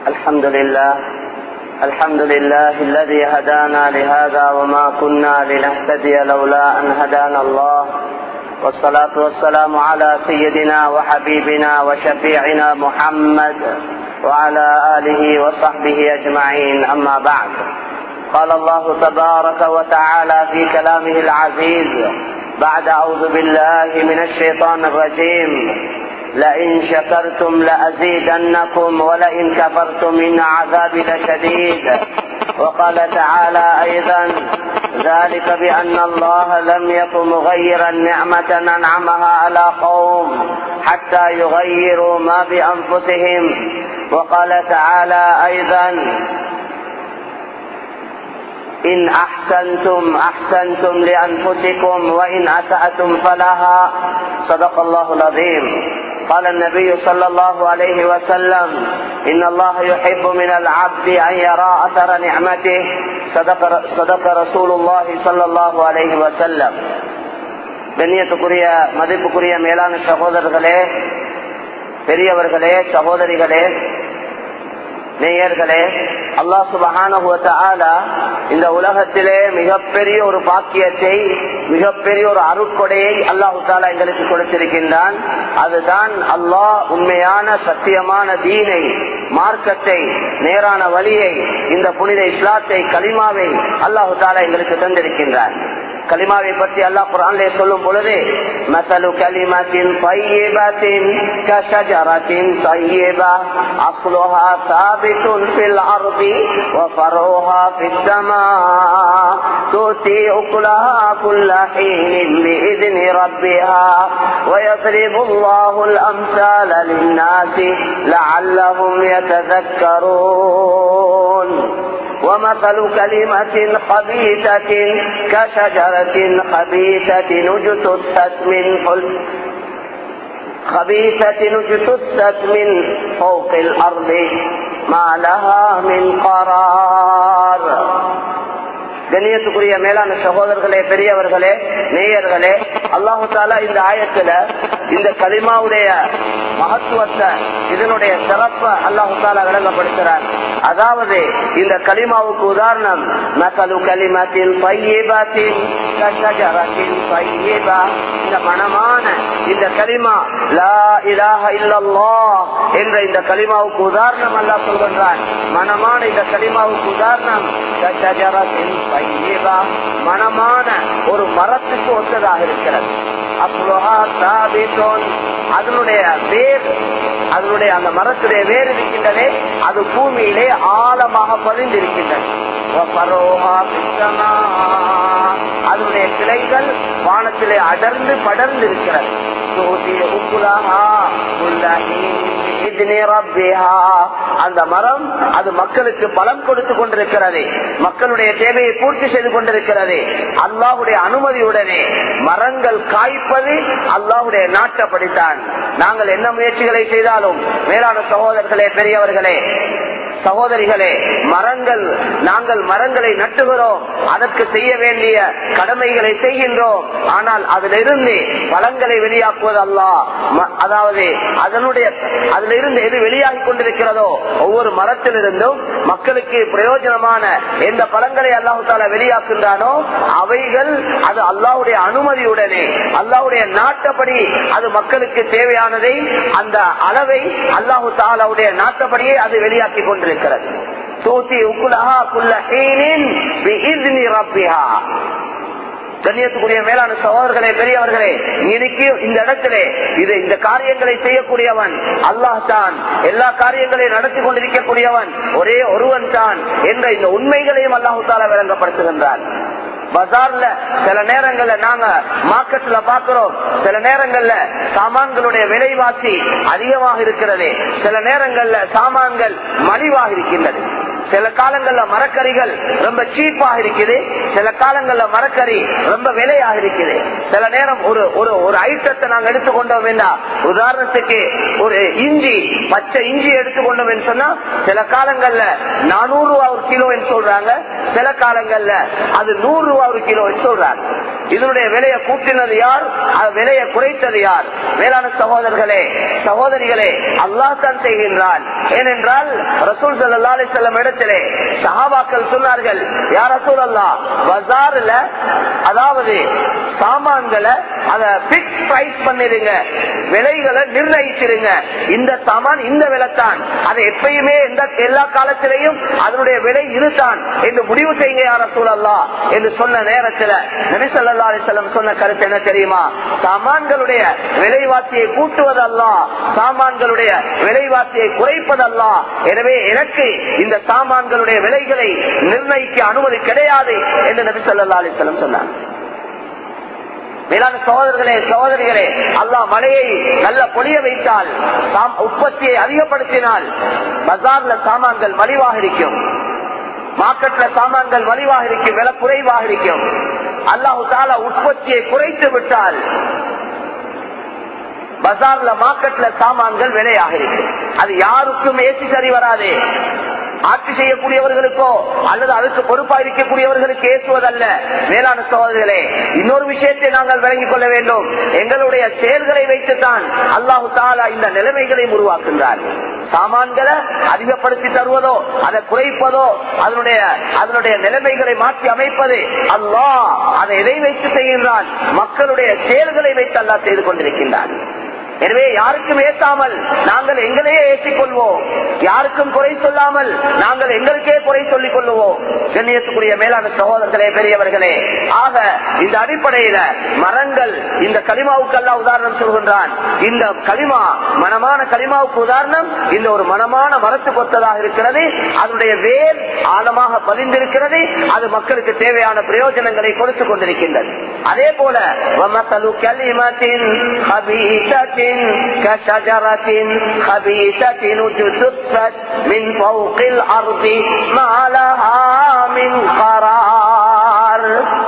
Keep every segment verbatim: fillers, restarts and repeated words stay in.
الحمد لله الحمد لله الذي هدانا لهذا وما كنا لنهتدي لولا أن هدانا الله، والصلاة والسلام على سيدنا وحبيبنا وشفيعنا محمد وعلى آله وصحبه أجمعين. أما بعد، قال الله تبارك وتعالى في كلامه العزيز بعد أعوذ بالله من الشيطان الرجيم: لئن شكرتم لأزيدنكم ولئن كفرتم إن عذابي لشديد. وقال تعالى أيضا: ذلك بأن الله لم يكن مغيرا نعمة أنعمها على قوم حتى يغيروا ما بأنفسهم. وقال تعالى أيضا: إن أحسنتم أحسنتم لأنفسكم وإن أسأتم فلها. صدق الله العظيم. قال النبي صلى الله عليه وسلم: إن الله يحب من العبد أن يرى أثر نعمته. صدق, صدق رسول الله صلى الله عليه وسلم. கண்ணியத்துக்குரிய மதிப்புக்குரிய மேலான சகோதரர்களே, பெரியவர்களே, சகோதரிகளே, நேயர்களே, அல்லாஹ் சுப்ஹானஹு வ தஆலா இந்த உலகத்திலே மிகப்பெரிய ஒரு பாக்கியத்தை, மிகப்பெரிய ஒரு அருட்கொடையை அல்லாஹு தஆலா எங்களுக்கு கொடுத்திருக்கின்றான். அதுதான் அல்லாஹ் உண்மையான சத்தியமான தீனை, மார்க்கத்தை, நேரான வழியை, இந்த புனித இஸ்லாத்தை, கலிமாவை அல்லாஹு தஆலா எங்களுக்கு தந்திருக்கின்றான். கலிமாவை பற்றி அல்லாஹ் குர்ஆனிலே சொல்லும் பொழுது: மஸலு கலிமத்தின் தையிபத்தின் கஷஜரத்தின் தையிபா அஸ்லுஹா சாபித்துன் ஃபில் அர்தி வ ஃபருஹா ஃபிஸ் ஸமா துதி உக்லஹா குல்ல ஹீனின் பிஇذن ரப்பிஹா வ யضربுல்லாஹுல் அம்ஸால லின்னாஸி லஅல்லஹும் யதذكرون. ومثل كلمة خبيثة كشجرة خبيثة اجتثت من خبيثة اجتثت من فوق الأرض ما لها من قرار. கண்ணியத்துக்குரிய மேலான சகோதரர்களே, பெரியவர்களே, நேயர்களே, அல்லாஹு தஆலா இந்த ஆயத்துல இந்த கலிமாவுடைய மகத்துவத்தை, இதனுடைய சிறப்பை அல்லாஹு தஆலா விளங்கப்படுத்துறார். அதாவது இந்த கலிமாவுக்கு உதாரணம் மஸலு கலிமத்தின் தையிபத்தின் கஷஜரத்தின் தையிபா, இந்த மனமான இந்த கலிமா லா இலாஹ இல்லல்லாஹ் என்ற இந்த கலிமாவுக்கு உதாரணம் அல்லாஹ் சொல்கின்றான். மனமான இந்த கலிமாவுக்கு உதாரணம் கஷஜரத்தின் தையிபா, மனமான ஒரு மரத்துக்கு ஒத்ததாக இருக்கிறது. அதனுடைய வேர், அதனுடைய அந்த மரத்துடைய வேர் இருக்கின்றதே, அது பூமியிலே ஆழமாக பதிந்திருக்கின்றது. அதனுடைய கிளைகள் வானத்திலே அடர்ந்து படர்ந்து இருக்கிறது. அந்த மரம் அது மக்களுக்கு பலம் கொடுத்து கொண்டிருக்கிறது, மக்களுடைய தேவையை பூர்த்தி செய்து கொண்டிருக்கிறது. அல்லாஹ்வுடைய அனுமதியுடனே மரங்கள் காய்ப்பது அல்லாஹ்வுடைய நாட்டப்படித்தான். நாங்கள் என்ன முயற்சிகளை செய்தாலும், மேலான சகோதரர்களே, பெரியவர்களே, சகோதரிகளே, மரங்கள், நாங்கள் மரங்களை நட்டுகிறோம், அதற்கு செய்ய வேண்டிய கடமைகளை செய்கின்றோம். ஆனால் அதிலிருந்து பழங்களை வெளியாக்குவது அல்லாஹ். அதாவது அதனுடைய அதிலிருந்து எது வெளியாகி கொண்டிருக்கிறதோ, ஒவ்வொரு மரத்திலிருந்தும் மக்களுக்கு பிரயோஜனமான எந்த பழங்களை அல்லாஹு தஆலா வெளியாக்குகின்றானோ அவைகள் அது அல்லாஹ்வுடைய அனுமதியுடனே, அல்லாஹ்வுடைய நாட்டப்படி அது மக்களுக்கு தேவையானதை, அந்த அளவை அல்லாஹு தஆலாவுடைய நாட்டப்படியே அது வெளியாக்கி கொண்டிருக்கிறது. கண்ணியத்துக்குரிய மேலான சகோதரர்களே, பெரியவர்களே, இன்னைக்கு இந்த இடத்திலே இது இந்த காரியங்களை செய்யக்கூடியவன் அல்லாஹ் தான், எல்லா காரியங்களையும் நடத்தி கொண்டிருக்கக்கூடியவன் ஒரே ஒருவன் தான் என்ற இந்த உண்மைகளையும் அல்லாஹ் தஆலா விளங்கப்படுத்துகின்றான். பஜார்ல சில நேரங்கள்ல நாங்க மார்க்கெட்ல பாக்குறோம், சில நேரங்கள்ல சாமான்களுடைய விலைவாசி அதிகமாக இருக்கிறது, சில நேரங்கள்ல சாமான்கள் மலிவாக இருக்கின்றது. சில காலங்கள்ல மரக்கறிகள் ரொம்ப சீப்பாக இருக்குது, சில காலங்கள்ல மரக்கறி ரொம்ப விலையாக இருக்குது. சில நேரம் ஒரு ஒரு ஒரு ஐட்டத்தை நாங்க எடுத்துக்கொண்டோம், உதாரணத்துக்கு ஒரு இஞ்சி, பச்சை இஞ்சி எடுத்துக்கொண்டோம் என்று சொன்னா சில காலங்கள்ல நானூறு ரூபாய் ஒரு கிலோ என்று சொல்றாங்க, சில காலங்கள்ல அது நூறு ரூபாய் ஒரு கிலோ என்று சொல்றாங்க. இதனுடைய விலையை கூட்டினது யார், விலையை குறைத்தது யார்? மேலான சகோதரர்களே சகோதரிகளே, அல்லாஹ் தான் செய்கின்றான். ஏனென்றால் ரசூல் ஸல்லல்லாஹு அலைஹி வஸல்லம் இடத்திலே சஹாபாக்கள் சொன்னார்கள், யா ரசூலல்லாஹ், பஜார்ல அதாவது சாமான்களை அத பிக்ஸ் பிரைஸ் பண்ணிருங்க, விலைகளை நிர்ணயிச்சிருங்க. இந்த சாமான் இந்த விலைத்தான், அது எப்பயுமே எல்லா காலத்திலையும் அதனுடைய விலை இதுதான் என்று முடிவு செய்யுங்க யா ரசூலல்லாஹ் என்று சொன்ன நேரத்தில் நபி ஸல்லல்லாஹு அலைஹி வஸல்லம் சொன்ன கருத்து என்ன தெரியுமா? சாமான்களுடைய விலைவாசியை கூட்டுவதல்ல, சாமான்களுடைய விலைவாசியை குறைப்பதல்ல. எனவே எனக்கு இந்த சாமான்களுடைய விலைகளை நிர்ணயிக்க அனுமதி கிடையாது என்று நபி ஸல்லல்லாஹு அலைஹி வஸல்லம் சொன்னார். மேலான சகோதரர்களே சகோதரிகளே, அல்லாஹ் மழையை நல்ல பொழிய வைத்தால், உற்பத்தியை அதிகப்படுத்தினால் பஜார்ல சாமான்கள் மலிவாக இருக்கும், மார்க்கெட்ல சாமான்கள் மலிவாக இருக்கும், விலை குறைவாக இருக்கும். அல்லாஹு தஆலா உற்பத்தியை குறைத்து விட்டால் பஜார்ல மார்க்கெட்ல சாமான்கள் விலையாக இருக்கும். அது யாருக்கும் ஏசி சரி வராது. ஆட்சி செய்யக்கூடியவர்களுக்கோ அல்லது அதுக்கு பொறுப்பா இருக்கக்கூடியவர்களுக்கு ஏசுவதல்ல. மேலான சகோதரர்களே, இன்னொரு விஷயத்தை நாங்கள் விளங்கிக் கொள்ள வேண்டும். எங்களுடைய செயல்களை வைத்துத்தான் அல்லாஹு தஆலா இந்த நிலைமைகளை உருவாக்குகிறார். சாமான்களை அதிகப்படுத்தி தருவதோ அதை குறைப்பதோ அதனுடைய அதனுடைய நிலைமைகளை மாற்றி அமைப்பது அல்லாஹ் அதை எதை வைத்து செய்கின்றான்? மக்களுடைய செயல்களை வைத்து அல்லாஹ் செய்து கொண்டிருக்கின்றான். எனவே யாருக்கும் ஏற்றாமல் நாங்கள் எங்களையே ஏற்றிக் கொள்வோம், யாருக்கும் குறை சொல்லாமல் நாங்கள் எங்களுக்கே குறை சொல்லிக் கொள்வோம். கண்ணியத்துக்குரிய மேலான சகோதரர்களே பெரியவர்களே, ஆக இந்த அடிப்படையில மரங்கள் இந்த கலிமாவுக்கு அல்லாஹ் உதாரணம் சொல்கின்றான். இந்த கலிமா மனமான கலிமாவுக்கு உதாரணம் இந்த ஒரு மனமான மரத்துக்கு ஒத்ததாக இருக்கிறது. அதனுடைய வேர் ஆழமாக பதிந்திருக்கிறது. அது மக்களுக்கு தேவையான பிரயோஜனங்களை கொடுத்துக் கொண்டிருக்கின்றது. அதே போல كشجرة خبيثة اجتثت من فوق الأرض ما لها من قرار.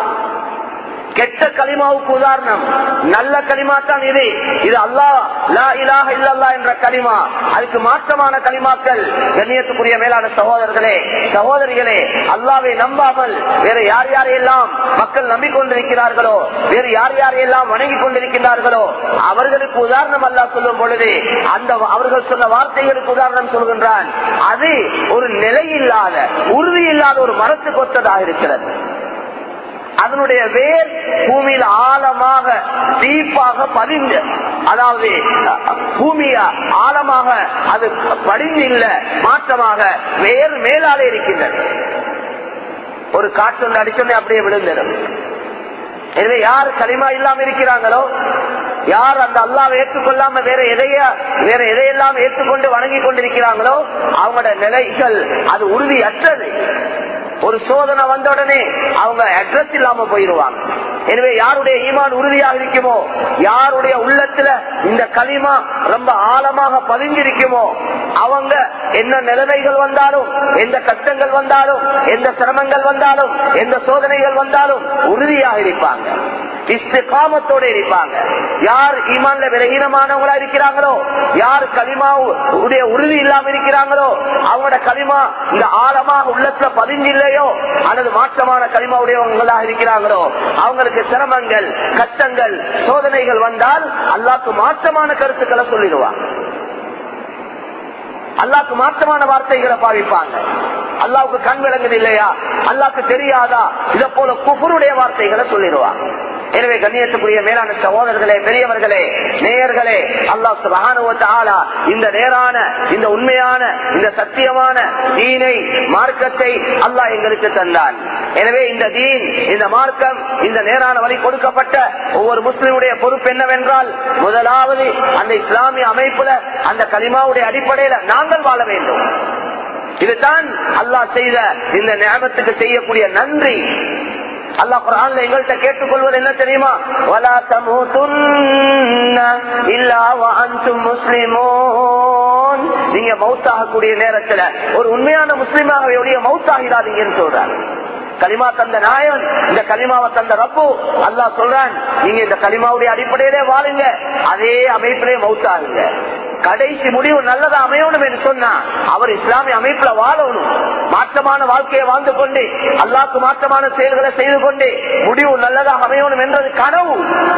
கெட்ட கலிமாவுக்கு உதாரணம் நல்ல கலிமா தான் இது. இது அல்லாஹ் லா இலாஹ இல்லல்லாஹ் என்ற கலிமா. அதுக்கு மாற்றமான கலிமாக்கள். கண்ணியத்துக்குரிய மேலான சகோதரர்களே சகோதரிகளே, அல்லாஹ்வை நம்பாமல் வேறு யார் யாரையெல்லாம் மக்கள் நம்பிக்கொண்டிருக்கிறார்களோ, வேறு யார் யாரையெல்லாம் வணங்கிக் கொண்டிருக்கிறார்களோ அவர்களுக்கு உதாரணம் அல்லாஹ் சொல்லும் பொழுது அந்த அவர்கள் சொன்ன வார்த்தைகளுக்கு உதாரணம் சொல்கின்றான். அது ஒரு நிலையில்லாத உறுதி இல்லாத ஒரு மரத்துக்கு ஒத்ததாக இருக்கிறது. அதனுடைய வேர் பூமியில் ஆழமாக டீப்பாக பதிந்து, அதாவது பூமிய ஆழமாக அது படிந்து இல்ல, மாற்றமாக வேர் மேலாலே இருக்கின்றது. ஒரு காற்று அடிச்சோடனே அப்படியே விழுந்துடும். எனவே யார் களிமா இல்லாம இருக்கிறாங்களோ, யார் அந்த அல்லாஹ்வை ஏற்றுக்கொள்ளாம வேற எதைய வேற எதையெல்லாம் ஏற்றுக்கொண்டு வணங்கி கொண்டிருக்கிறாங்களோ அவங்களோட நிலைகள் அது உறுதியற்றது. ஒரு சோதனை வந்த உடனே அவங்க அட்ரஸ் இல்லாம போயிருவாங்க. எனவே யாருடைய ஈமான் உறுதியாக இருக்குமோ, யாருடைய உள்ளத்துல இந்த களிமா ரொம்ப ஆழமாக பதிஞ்சிருக்குமோ, அவங்க என்ன நிலைமைகள் வந்தாலும், எந்த கஷ்டங்கள் வந்தாலும், எந்த சிரமங்கள் வந்தாலும், எந்த சோதனைகள் வந்தாலும் உறுதியாக இருப்பாங்க, இஸ்திகாமத்தோட இருப்பாங்க. யார் ஈமான்ல விலகீனமானவங்களா இருக்கிறாங்களோ, யார் களிமாவுடைய உறுதி இல்லாம இருக்கிறாங்களோ, அவங்களோட களிமா இந்த ஆழமாக உள்ளத்துல பதிஞ்சில்லையோ அல்லது மாற்றமான களிமாவுடையவங்களாக இருக்கிறாங்களோ அவங்களுக்கு சிரமங்கள், கஷ்டங்கள், சோதனைகள் வந்தால் அல்லாஹ்க்கு மாற்றமான கருத்துக்களை சொல்லிடுவாங்க, அல்லாஹ்க்கு மாற்றமான வார்த்தைகளை பாவிப்பாங்க. அல்லாஹ்வுக்கு கண் விளங்குது இல்லையா, அல்லாஹ்க்கு தெரியாதா, இதை போல குஃபருடைய வார்த்தைகளை சொல்லிடுவாங்க. எனவே கண்ணியத்துக்குரிய மேலான சகோதரர்களே பெரியவர்களே நேயர்களே, அல்லாஹ் சுப்ஹானஹு வ தஆலா இந்த நேரான இந்த உண்மையான இந்த சத்தியமான தீனை மார்க்கத்தை அல்லாஹ் எங்களுக்கு தந்தான். எனவே இந்த தீன் இந்த மார்க்கம் இந்த நேரான வழி கொடுக்கப்பட்ட ஒவ்வொரு முஸ்லிமுடைய பொறுப்பு என்னவென்றால், முதலாவது அந்த இஸ்லாமிய அமைப்புல அந்த கலிமாவுடைய அடிப்படையில நாங்கள் வாழ வேண்டும். இதுதான் அல்லாஹ் செய்த இந்த நியமத்துக்கு செய்யக்கூடிய நன்றி. அல்லாஹ் குர்ஆன்ல எங்கள்கிட்ட கேட்டுக்கொள்வது என்ன தெரியுமா? வலா தமூதுன்ன இல்லா வஅன்தும் முஸ்லிமூன். நீங்க மௌத்தாகக்கூடிய நேரத்துல ஒரு உண்மையான முஸ்லிமாக மௌத்தாகிடாதீங்கன்னு சொல்றாங்க. கலிமா தந்த நாயன், இந்த கலிமாவை தந்த ரப்பு அல்லாஹ் சொல்றான், நீங்க இந்த கலிமாவுடைய அடிப்படையிலே வாழுங்க, அதே அமைப்பிலே மௌத்தாகுங்க. கடைசி முடிவு நல்லதா அமையணும் என்று சொன்னா அவர் இஸ்லாமிய அமைப்புல வாழணும். மாற்றமான வாழ்க்கையை வாழ்ந்து கொண்டு அல்லாஹ்க்கு மாற்றமான செயல்களை செய்து கொண்டு முடிவு நல்லதாக அமையணும் என்றது கனவு.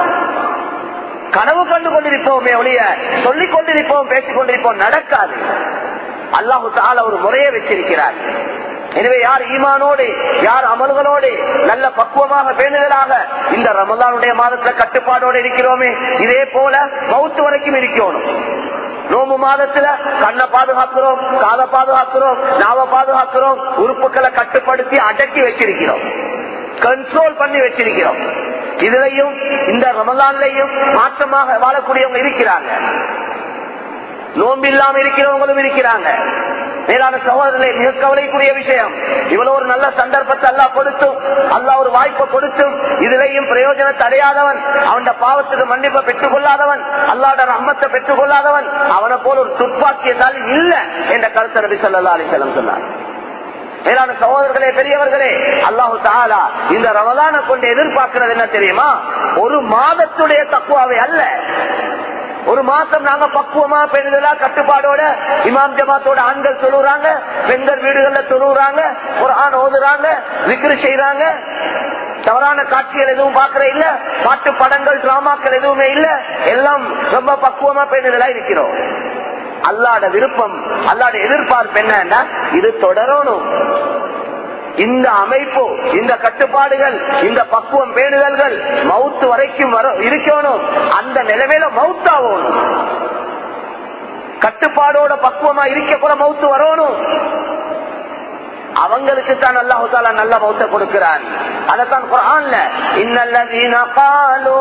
கனவு கண்டு கொண்டிருப்போமே ஒழிய சொல்லிக் கொண்டிருப்போம், பேசிக் கொண்டிருப்போம், நடக்காது. அல்லாஹு தஆலா ஒரு முறையை வச்சிருக்கிறார். எனவே யார் ஈமானோடு, யார் அமல்களோடு நல்ல பக்குவமாக பேணுதலாக இந்த ரமலானுடைய மாதத்துல கட்டுப்பாடோடு இருக்கிறோமே, இதே போல மௌத்து வரைக்கும் இருக்கணும். நோம்பு மாதத்துல கண்ணை பாதுகாக்கிறோம், காதை பாதுகாக்கிறோம், நாவை பாதுகாக்கிறோம், உறுப்புகளை கட்டுப்படுத்தி அடக்கி வச்சிருக்கிறோம், கண்ட்ரோல் பண்ணி வச்சிருக்கிறோம். இதுலையும் இந்த ரமலான்லையும் மாற்றமாக வாழக்கூடியவங்க இருக்கிறாங்க, நோம்பு இல்லாம இருக்கிறவங்களும் இருக்கிறாங்க. மேலான சகோதரர்களே, மிக கவலைக்குரிய விஷயம், இவ்வளவு ஒரு நல்ல சந்தர்ப்பத்தை அல்லாஹ் கொடுத்தும், அல்லாஹ் ஒரு வாய்ப்பை கொடுத்தும் இதுலையும் பிரயோஜனத்தை அடையாதவன், அவன் பாவத்துக்கு மன்னிப்பை பெற்றுக் கொள்ளாதவன், அல்லாஹ்வுடைய ரஹ்மத்தை பெற்றுக் கொள்ளாதவன் அவனை போல ஒரு துர்ப்பாக்கியசாலி இல்ல என்ற கருத்தை நபி ஸல்லல்லாஹு அலைஹி வஸல்லம் சொன்னார். மேலான சகோதரர்களே, பெரியவர்களே, அல்லாஹு தஆலா இந்த ரமலானை கொண்டு எதிர்பார்க்கிறது என்ன தெரியுமா? ஒரு மாதத்துடைய தக்வாவை அல்ல. ஒரு மாசம் நாங்க பக்குவமா பெண்களா கட்டுப்பாடோட இமாம் ஜமாத்தோட ஆண்கள் தொழுறாங்க, பெண்கள் வீடுகள்ல தொழுறாங்க, குர்ஆன் ஓதுறாங்க, விக்ர் செய்யறாங்க, தவறான காட்சிகள் எதுவும் பாக்குற இல்ல, பாட்டு படங்கள் டிராமாக்கள் எதுவுமே இல்ல, எல்லாம் ரொம்ப பக்குவமா பெண்களா இருக்கிறோம். அல்லாஹ்வுடைய விருப்பம், அல்லாஹ்வுடைய எதிர்பார்ப்பு என்னன்னா இது தொடரணும். இந்த அமைப்பு, இந்த கட்டுப்பாடுகள், இந்த பக்குவம் பேணுதல்கள் மவுத்து வரைக்கும் இருக்கணும். அந்த நிலைமையில மவுத்தாகணும். கட்டுப்பாடோட பக்குவமா இருக்க கூட மவுத்து வரணும். அவங்களுக்கு தான் அல்லாஹ் தஆலா நல்ல மௌத்தை கொடுக்கிறான். அதத்தான் குர்ஆன்ல இன்னல்லதீன காலு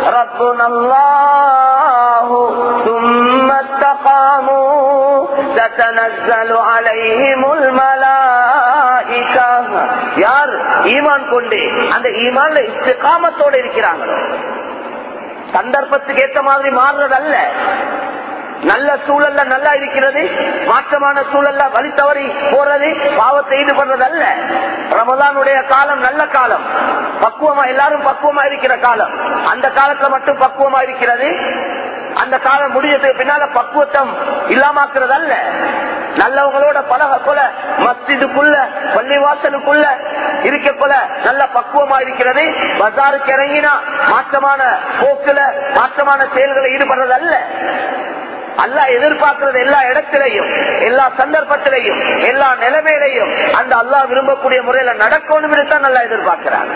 ரப்புனல்லாஹு சும்ம தகாமு ததனஸ்ஸலு அலைஹிமுல் மலாயிகா, யார் ஈமான் கொண்டு அந்த ஈமான்ல இஸ்திகாமத்தோட இருக்கிறாங்களோ, சந்தர்ப்பத்துக்கு ஏற்ற மாதிரி மாறுறது அல்ல, நல்ல சூழல்ல நல்லா இருக்கிறது, மாற்றமான சூழல்ல வழி தவறி போறது, பாவத்தை ஈடுபடுறது அல்ல. ரமலானுடைய காலம் நல்ல காலம், பக்குவமா எல்லாரும் பக்குவமா இருக்கிற காலம். அந்த காலத்துல மட்டும் பக்குவமா இருக்கிறது, அந்த காலம் முடிஞ்சதுக்கு பின்னால பக்குவத்தம் இல்லாமக்கிறது அல்ல. நல்லவங்களோட பழக கொல, மஸ்ஜிதுக்குள்ள பள்ளிவாசலுக்குள்ள இருக்க கொல நல்ல பக்குவமா இருக்கிறது. பஜாருக்கு இறங்கினா மாற்றமான போக்குல மாற்றமான செயல்களை ஈடுபடுறது அல்ல. அல்லாஹ் எதிர்பார்க்கிறது எல்லா இடத்திலையும், எல்லா சந்தர்ப்பத்திலையும், எல்லா நிலைமையிலையும் அந்த அல்லாஹ் விரும்பக்கூடிய முறையில நடக்கணும் என்று தான் நல்லா எதிர்பார்க்கிறான்.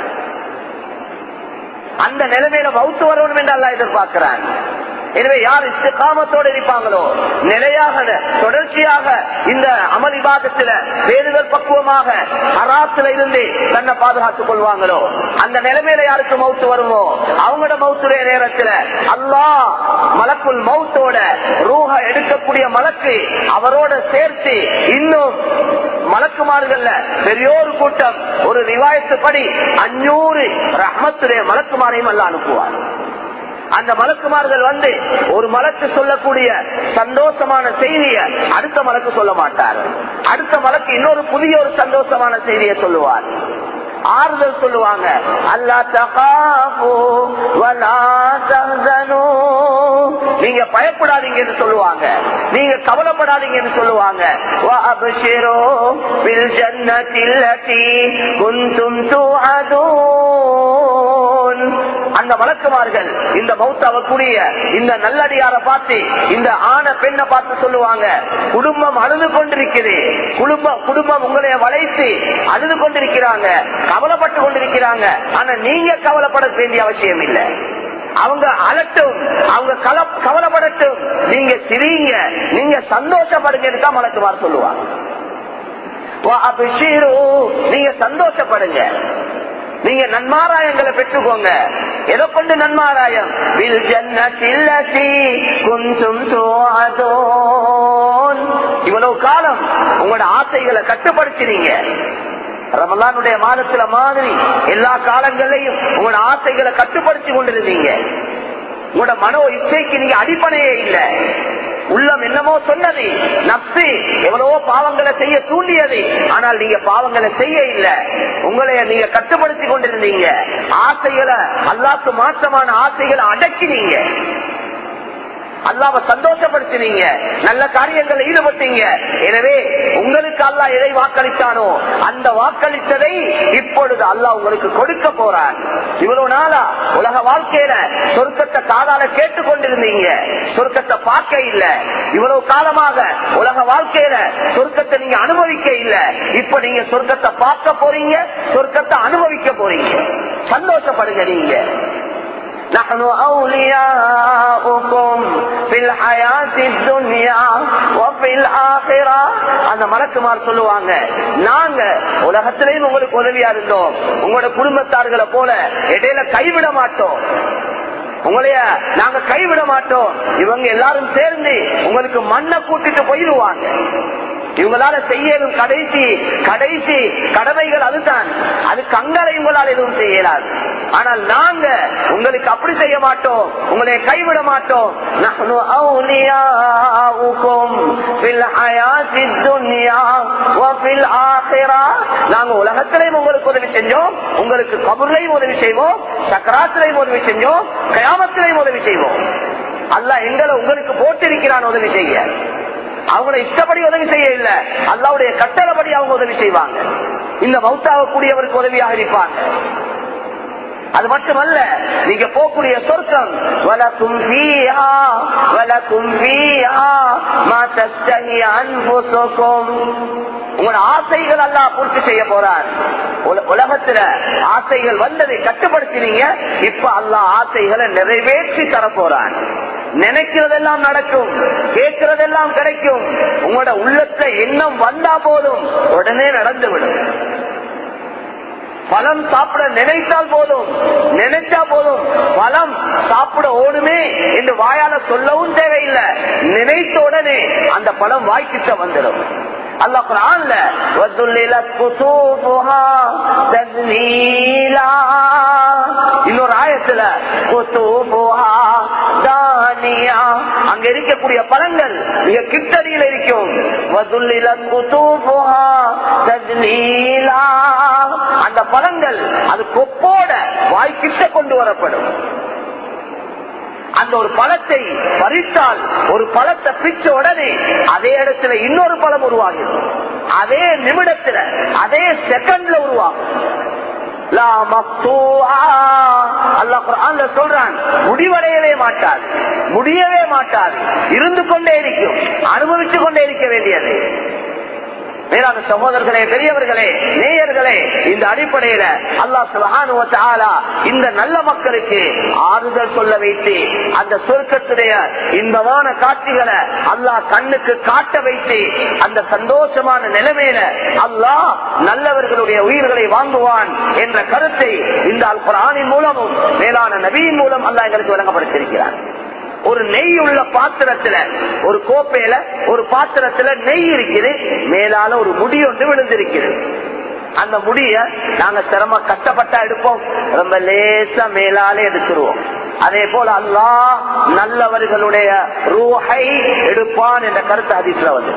அந்த நிலைமையில மவுத்து வரணும் என்று அல்லாஹ் எதிர்பார்க்கிறான். எனவே யார் இஸ்திகாமத்தோடு இருப்பாங்களோ, நிலையாக தொடர்ச்சியாக இந்த அமல் இபாதத்துல வேறுதல் பக்குவமாக ஹராத்துல இருந்து தன்னை பாதுகாத்துக் கொள்வாங்களோ, அந்த நிலைமையில யாருக்கு மவுத்து வருமோ அவங்களோட மவுத்துடைய நேரத்துல அல்லாஹ் மலக்குல் மவுத்தோட ரூஹ எடுக்கக்கூடிய மலக்கு அவரோட சேர்த்து இன்னும் மலக்குமார்கள்ல பெரியோரு கூட்டம், ஒரு ரிவாயத்து படி அஞ்சூறு ரஹ்மத்துடைய மலக்குமாரையும் அல்லாஹ் அனுப்புவார். அந்த மலக்குமார்கள் வந்து ஒரு மலக்கு சொல்லக்கூடிய சந்தோஷமான செய்திய அடுத்த மலக்கு சொல்ல மாட்டார். அடுத்த மலக்கு இன்னொரு புதிய ஒரு சந்தோஷமான செய்தியை சொல்லுவார், ஆறுதல் சொல்லுவாங்க. அல்லா தகாஃபு வலா தஹ்சனு, நீங்க பயப்படாதீங்க என்று சொல்லுவாங்க, நீங்க கவலைப்படாதீங்க என்று சொல்லுவாங்க. வ அப்ஷிரு பில் ஜன்னத்தில் லதி குன்தும் துஅதூன். அந்த மலக்குமார்கள் இந்த மௌத்தாவக்கூடிய இந்த நல்லடியாரை பார்த்து, இந்த ஆணை பெண்ணை பார்த்து சொல்லுவாங்க, குடும்பம் அழுது கொண்டிருக்குது, குடும்பம் குடும்பம் உங்களை வளைத்து அழுது கொண்டிருக்கிறாங்க, கவலைப்பட்டு கொண்டிருக்கிறாங்க. ஆனா நீங்க கவலைப்பட வேண்டிய அவசியம் இல்லை, அவங்க அலட்டும், அவங்க கவலைப்படட்டும், நீங்க சிரிங்க, நீங்க சந்தோஷப்படுங்க தான் மலக்குமார் சொல்லுவாங்க. நீங்க சந்தோஷப்படுங்க, நீங்க நன்மாராயங்களை பெற்றுக்கோங்க. எதை கொண்டு நன்மாராயம்? இவ்வளவு காலம் உங்களோட ஆசைகளை கட்டுப்படுத்தினீங்க, ரமலானுடைய மாதத்துல மாதிரி எல்லா காலங்களையும் உங்களோட ஆசைகளை கட்டுப்படுத்தி கொண்டிருந்தீங்க. உங்களோட மனோ இச்சைக்கு நீங்க அடிப்படையே இல்லை. உள்ளம் என்னமோ சொன்னது, நப்சு எவ்வளவோ பாவங்களை செய்ய தூண்டியது. ஆனால் நீங்க பாவங்களை செய்ய இல்ல, உங்களை நீங்க கட்டுப்படுத்தி கொண்டிருந்தீங்க. ஆசைகளை, அல்லாஹ்க்கு மாற்றமான ஆசைகளை அடக்கினீங்க, அல்லாஹ்வை சந்தோஷப்படுத்தினீங்க, நல்ல காரியங்களில் ஈடுபட்டீங்க. எனவே உங்களுக்கு அல்லாஹ் எதை வாக்களித்தானோ அந்த வாக்களித்ததை இப்பொழுது அல்லாஹ் உங்களுக்கு கொடுக்க போறார். இவ்வளவு நாளா உலக வாழ்க்கையில சொர்க்கத்தை காதால கேட்டுக் கொண்டிருந்தீங்க, சொர்க்கத்தை பார்க்க இல்ல. இவ்வளவு காலமாக உலக வாழ்க்கையில சொர்க்கத்தை நீங்க அனுபவிக்க இல்ல. இப்ப நீங்க சொர்க்கத்தை பார்க்க போறீங்க, சொர்க்கத்தை அனுபவிக்க போறீங்க. சந்தோஷப்படுங்க. நீங்க نحن أولياؤكم في الحياة الدنيا وفي الآخرة. அந்த மலக்குமார் சொல்லுவாங்க, நாங்க உலகத்திலேயும் உங்களுக்கு உதவியா இருந்தோம், உங்களோட குடும்பத்தார்களை போல இடையில கைவிட மாட்டோம், உங்களைய நாங்க கைவிட மாட்டோம். இவங்க எல்லாரும் சேர்ந்து உங்களுக்கு மண்ணை கூட்டிட்டு போயிடுவாங்க. இவங்களால செய்யலும் கடைசி கடைசி கடமைகள் அதுதான். அது கங்கரை உங்களால் எதுவும் செய்யலாது. ஆனால் நாங்க உங்களுக்கு அப்படி செய்ய மாட்டோம், உங்களை கைவிட மாட்டோம். நாங்க உலகத்திலையும் உங்களுக்கு உதவி செஞ்சோம், உங்களுக்கு கபூர்லையும் உதவி செய்வோம், சக்கராத்திலையும் உதவி செஞ்சோம், கயாமத்திலையும் உதவி செய்வோம். அல்லாஹ் எங்களை உங்களுக்கு போட்டிருக்கிறான் உதவி செய்ய. அவங்களை இஷ்டப்படி உதவி செய்ய இல்ல, அல்லாஹ்வுடைய கட்டளைப்படி அவங்க உதவி செய்வாங்க. இந்த மௌத்தாகக்கூடியவருக்கு உதவியாக இருப்பாங்க. அது மட்டுமல்ல, நீங்க போகக்கூடிய சொர்க்கம் வலக்கும் ஃபீஹா வலக்கும் ஃபீஹா மா தஸ்தஹி அன்ஃபுசுகும். உங்களோட ஆசைகள் அல்லாஹ் பூர்த்தி செய்ய போறார். உலகத்துல ஆசைகள் வந்ததை கட்டுப்படுத்தினீங்க, இப்ப அல்லாஹ் ஆசைகளை நிறைவேற்றி தர போறான். நினைக்கிறதெல்லாம் நடக்கும், கேட்கிறதெல்லாம் கிடைக்கும். உங்களோட உள்ளத்தை எண்ணம் வந்தா போதும், உடனே நடந்துவிடும். பழம் சாப்பிட நினைத்தால் போதும், நினைச்சா போதும், பழம் சாப்பிட ஓடுமே என்று வாயால சொல்லவும் தேவையில்லை. நினைத்த உடனே அந்த பழம் வாய்க்கிட்ட வந்துடும். அல்லாஹ் குர்ஆன்ல வதுல்லிலத் குதூபுஹா தஸ்லீலா, இன்னொரு ஆயத்துல குதூபுஹா தானியா, அங்க இருக்கக்கூடிய பழங்கள் மிக கிட்டடியில் இருக்கும். வதுல்லிலத் குதூபுஹா தஸ்லீலா, அந்த பழங்கள் அது கொப்போட வாய்க்கிட்ட கொண்டு வரப்படும். அந்த ஒரு பழத்தை பறித்தால், ஒரு பழத்தை பிச்ச உடனே அதே இடத்துல இன்னொரு பழம் உருவாகும். அதே நிமிடத்துல, அதே செகண்ட்ல உருவாகும். அல்லாஹ் குர்ஆன்ல சொல்றான், முடிவடையவே மாட்டாது, முடியவே மாட்டாது, இருந்து கொண்டே இருக்கும், அனுபவிச்சு கொண்டே இருக்க வேண்டியது. மேலான சகோதரர்களே, பெரியவர்களே, நேயர்களே, இந்த அடிப்படையில அல்லாஹ் சுப்ஹானஹு வ தஆலா இந்த நல்ல மக்களுக்கு ஆறுதல் சொல்ல வைத்து, அந்த சொர்க்கத்துடைய இன்பமான காட்சிகளை அல்லாஹ் கண்ணுக்கு காட்ட வைத்து, அந்த சந்தோஷமான நிலைமையில அல்லாஹ் நல்லவர்களுடைய உயிர்களை வாங்குவான் என்ற கருத்தை இந்த அல் குர்ஆனின் மூலமும் மேலான நபியின் மூலம் அல்லாஹ் எங்களுக்கு வழங்கப்படுத்தியிருக்கிறார். ஒரு நெய் உள்ள பாத்திரத்துல, ஒரு கோப்பையில ஒரு பாத்திரத்துல நெய் இருக்குது, மேலால ஒரு முடி ஒன்று விழுந்திருக்கிறது. அந்த முடிய நாங்க சிரம கஷ்டப்பட்டா எடுப்போம், ரொம்ப லேசா மேலால எடுத்துருவோம். அதே போல அல்லாஹ் நல்லவர்களுடைய ரூஹை எடுப்பான் என்ற கருத்து ஹதீஸ்ல வந்து.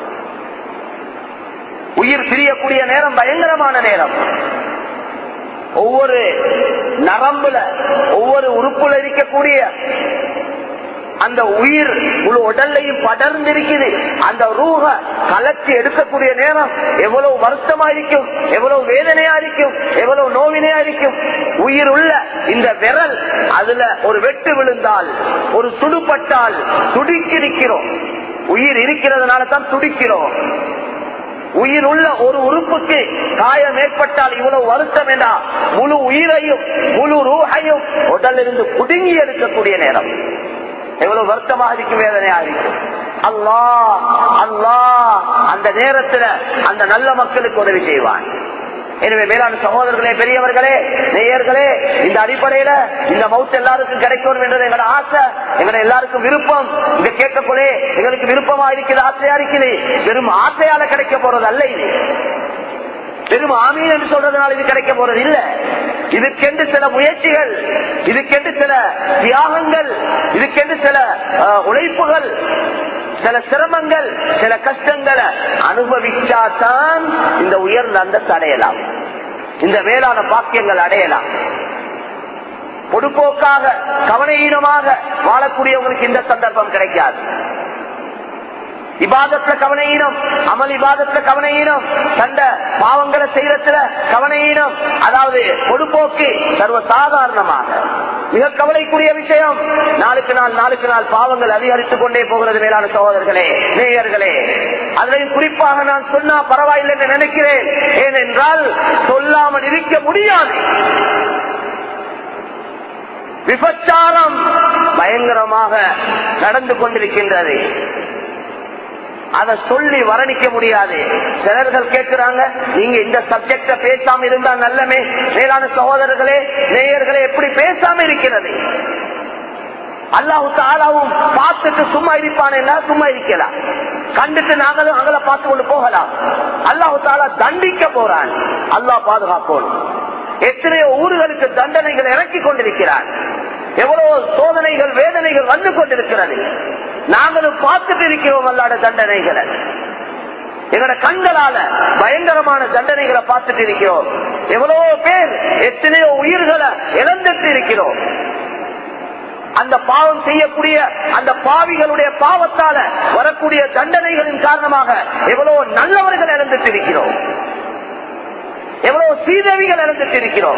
உயிர் பிரியக்கூடிய நேரம் பயங்கரமான நேரம். ஒவ்வொரு நரம்புல, ஒவ்வொரு உறுப்புல இருக்கக்கூடிய அந்த உயிர் முழு உடல்லையும் படர்ந்து இருக்குது. அந்த ரூஹ கலச்சி எடுக்கக்கூடிய நேரம் எவ்வளவு வருத்தமா இருக்கும், எவ்வளவு வேதனையா இருக்கும், எவ்வளவு நோவினையா இருக்கும். உயிர் உள்ள இந்த விரல், அதுல ஒரு வெட்டு விழுந்தால், ஒரு சுடுபட்டால் துடிக்கிறோம். உயிர் இருக்கிறதுனால தான் துடிக்கிறோம். உயிர் உள்ள ஒரு உறுப்புக்கு காயம் ஏற்பட்டால் இவ்வளவு வருத்தம் என்றா, முழு உயிரையும் முழு ரூஹையும் உடலிருந்து குடுங்கி எடுக்கக்கூடிய நேரம் எவ்வளவு வருத்தமாக இருக்கும், வேதனையாக இருக்கும். அல்லாஹ் அல்லாஹ் அந்த நேரத்துல அந்த நல்ல மக்களுக்கு உதவி செய்வான். எனவே மேலான சகோதரர்களே, பெரியவர்களே, நேயர்களே, இந்த அடிப்படையில இந்த மவுத் எல்லாருக்கும் கிடைக்கும் என்றது எங்களோட ஆசை, எங்களை எல்லாருக்கும் விருப்பம். இங்க கேட்கக்கூடே எங்களுக்கு விருப்பமா இருக்குது, ஆசையா இருக்குது. வெறும் ஆசையால கிடைக்க போறது அல்ல, இது வெறும் ஆமீன் என்று சொல்றதுனால இது கிடைக்க போறது இல்ல. இதுக்கென்று சில முயற்சிகள், இதுக்கென்று சில தியாகங்கள், இதுக்கென்று சில உழைப்புகள், சில சிரமங்கள், சில கஷ்டங்களை அனுபவிச்சாதான் இந்த உயர்ந்த அந்தஸ்து அடையலாம், இந்த வேளாண் பாக்கியங்கள் அடையலாம். பொதுப்போக்காக கவனஈனமாக வாழக்கூடியவங்களுக்கு இந்த சந்தர்ப்பம் கிடைக்காது. இபாதத்துல கவனஈனம், அமல் இபாதத்துல கவனஈனம், தந்த பாவங்களை செய்யறதுல கவனஈனம், அதாவது பொதுப்போக்கு சர்வ சாதாரணமாக மிக கவலைக்குரிய விஷயம். நாளுக்கு நாள் நாளுக்கு நாள் பாவங்கள் அதிகரித்துக் கொண்டே போகிறது. மேலான சகோதரர்களே, நேயர்களே, அதில் குறிப்பாக நான் சொன்னா பரவாயில்லை என்று நினைக்கிறேன். ஏனென்றால் சொல்லாமல் இருக்க முடியாது. விபச்சாரம் பயங்கரமாக நடந்து கொண்டிருக்கின்றது. அதை சொல்லி வர்ணிக்க முடியாது. சிலர்கள் கேட்கிறாங்க, நீங்க இந்த சப்ஜெக்ட பேசாம இருந்தா நல்லமே. மேலான சகோதரர்களே, நேயர்களே, எப்படி பேசாம இருக்கிறது? அல்லாஹு தஆலாவும் பார்த்துட்டு சும்மா இருப்பானேன்னா சும்மா இருக்கலாம், கண்டுட்டு நாங்களும் அங்களை பார்த்து கொண்டு போகலாம். அல்லாஹு தஆலா தண்டிக்க போறான். அல்லாஹ் பாதுகாப்போம். எத்தனையோ ஊர்களுக்கு தண்டனைகள் இறக்கி கொண்டிருக்கிறார். எவ்வளவு சோதனைகள் வேதனைகள் வந்து கொண்டிருக்கிறது. நாங்களும் பார்த்துட்டு இருக்கிறோம் அல்லாத தண்டனைகளை. எங்களோட கண்களால பயங்கரமான தண்டனைகளை பார்த்துட்டு இருக்கிறோம். எவ்வளவோ பேர் எத்தனையோ உயிர்களை இழந்துட்டு இருக்கிறோம். அந்த பாவம் செய்யக்கூடிய அந்த பாவிகளுடைய பாவத்தால வரக்கூடிய தண்டனைகளின் காரணமாக எவ்வளவு நல்லவர்கள் இழந்துட்டு இருக்கிறோம், எவ்வளவு சீதேவிகள் இழந்துட்டு இருக்கிறோம்.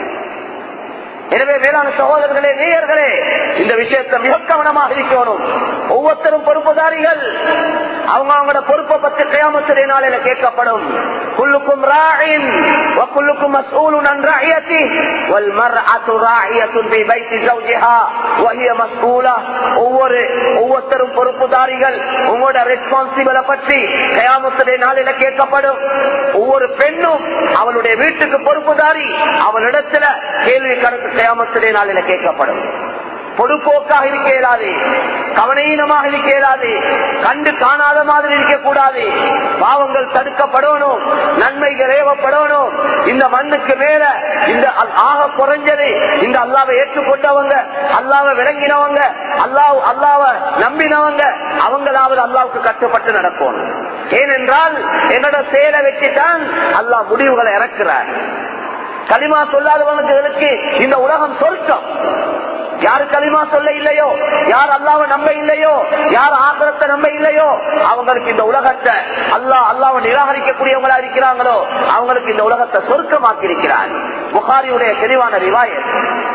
எனவே வேளாண் சகோதரர்களே, நேயர்களே, இந்த விஷயத்தை மிக கவனமாக இருக்கணும். ஒவ்வொருத்தரும் பொறுப்புதாரிகள். அவங்க அவங்களோட பொறுப்பை பற்றி கியாமத்துடைய நாளில கேட்கப்படும். குல்லுக்கும் ராயின் வ குல்லுக்கும் மஸ்ஊலுன் அன் ரஅயத்திஹி வல் மர்அத்து ராயியத்துன் ஃபீ பைத்தி ஜௌஜிஹா வ ஹிய மஸ்ஊலா. ஒவ்வொரு ஒவ்வொருத்தரும் பொறுப்புதாரிகள். உங்களோட ரெஸ்பான்சிபிளை பற்றி கியாமத்துடைய நாளில கேட்கப்படும். ஒவ்வொரு பெண்ணும் அவளுடைய வீட்டுக்கு பொறுப்புதாரி. அவளிடத்துல கேள்வி கணக்கு கியாமத்துடைய நாளில கேட்கப்படும். பொதுப்போக்காக இருக்க இயலாது, கவனீனமாக இருக்க இயலாது, கண்டு காணாத மாதிரி இருக்கக்கூடாது. பாவங்கள் தடுக்கப்படணும், நன்மைகள் ஏவப்படணும். இந்த மண்ணுக்கு மேல இந்த ஆக குறைஞ்சது இந்த அல்லாவை ஏற்றுக்கொண்டவங்க, அல்லாவை விளங்கினவங்க, அல்லாஹ் அல்லாவை நம்பினவங்க, அவங்களாவது அல்லாவுக்கு கட்டுப்பட்டு நடக்கணும். ஏனென்றால் என்னோட செயலை வச்சுதான் அல்லாஹ் முடிவுகளை இறக்குறார். களிமா சொல்லாதவங்களுக்கு இந்த உலகம் சொர்க்கம். யாரு களிமா சொல்ல இல்லையோ, யார் அல்லாவை நம்ப இல்லையோ, யார் ஆகிரத்தை நம்ப இல்லையோ, அவங்களுக்கு இந்த உலகத்தை அல்லாஹ் அல்லாவை நிராகரிக்கக்கூடியவங்களா இருக்கிறாங்களோ அவங்களுக்கு இந்த உலகத்தை சொர்க்கமாக்கி இருக்கிறார். புகாரியுடைய தெளிவான ரிவாயத்.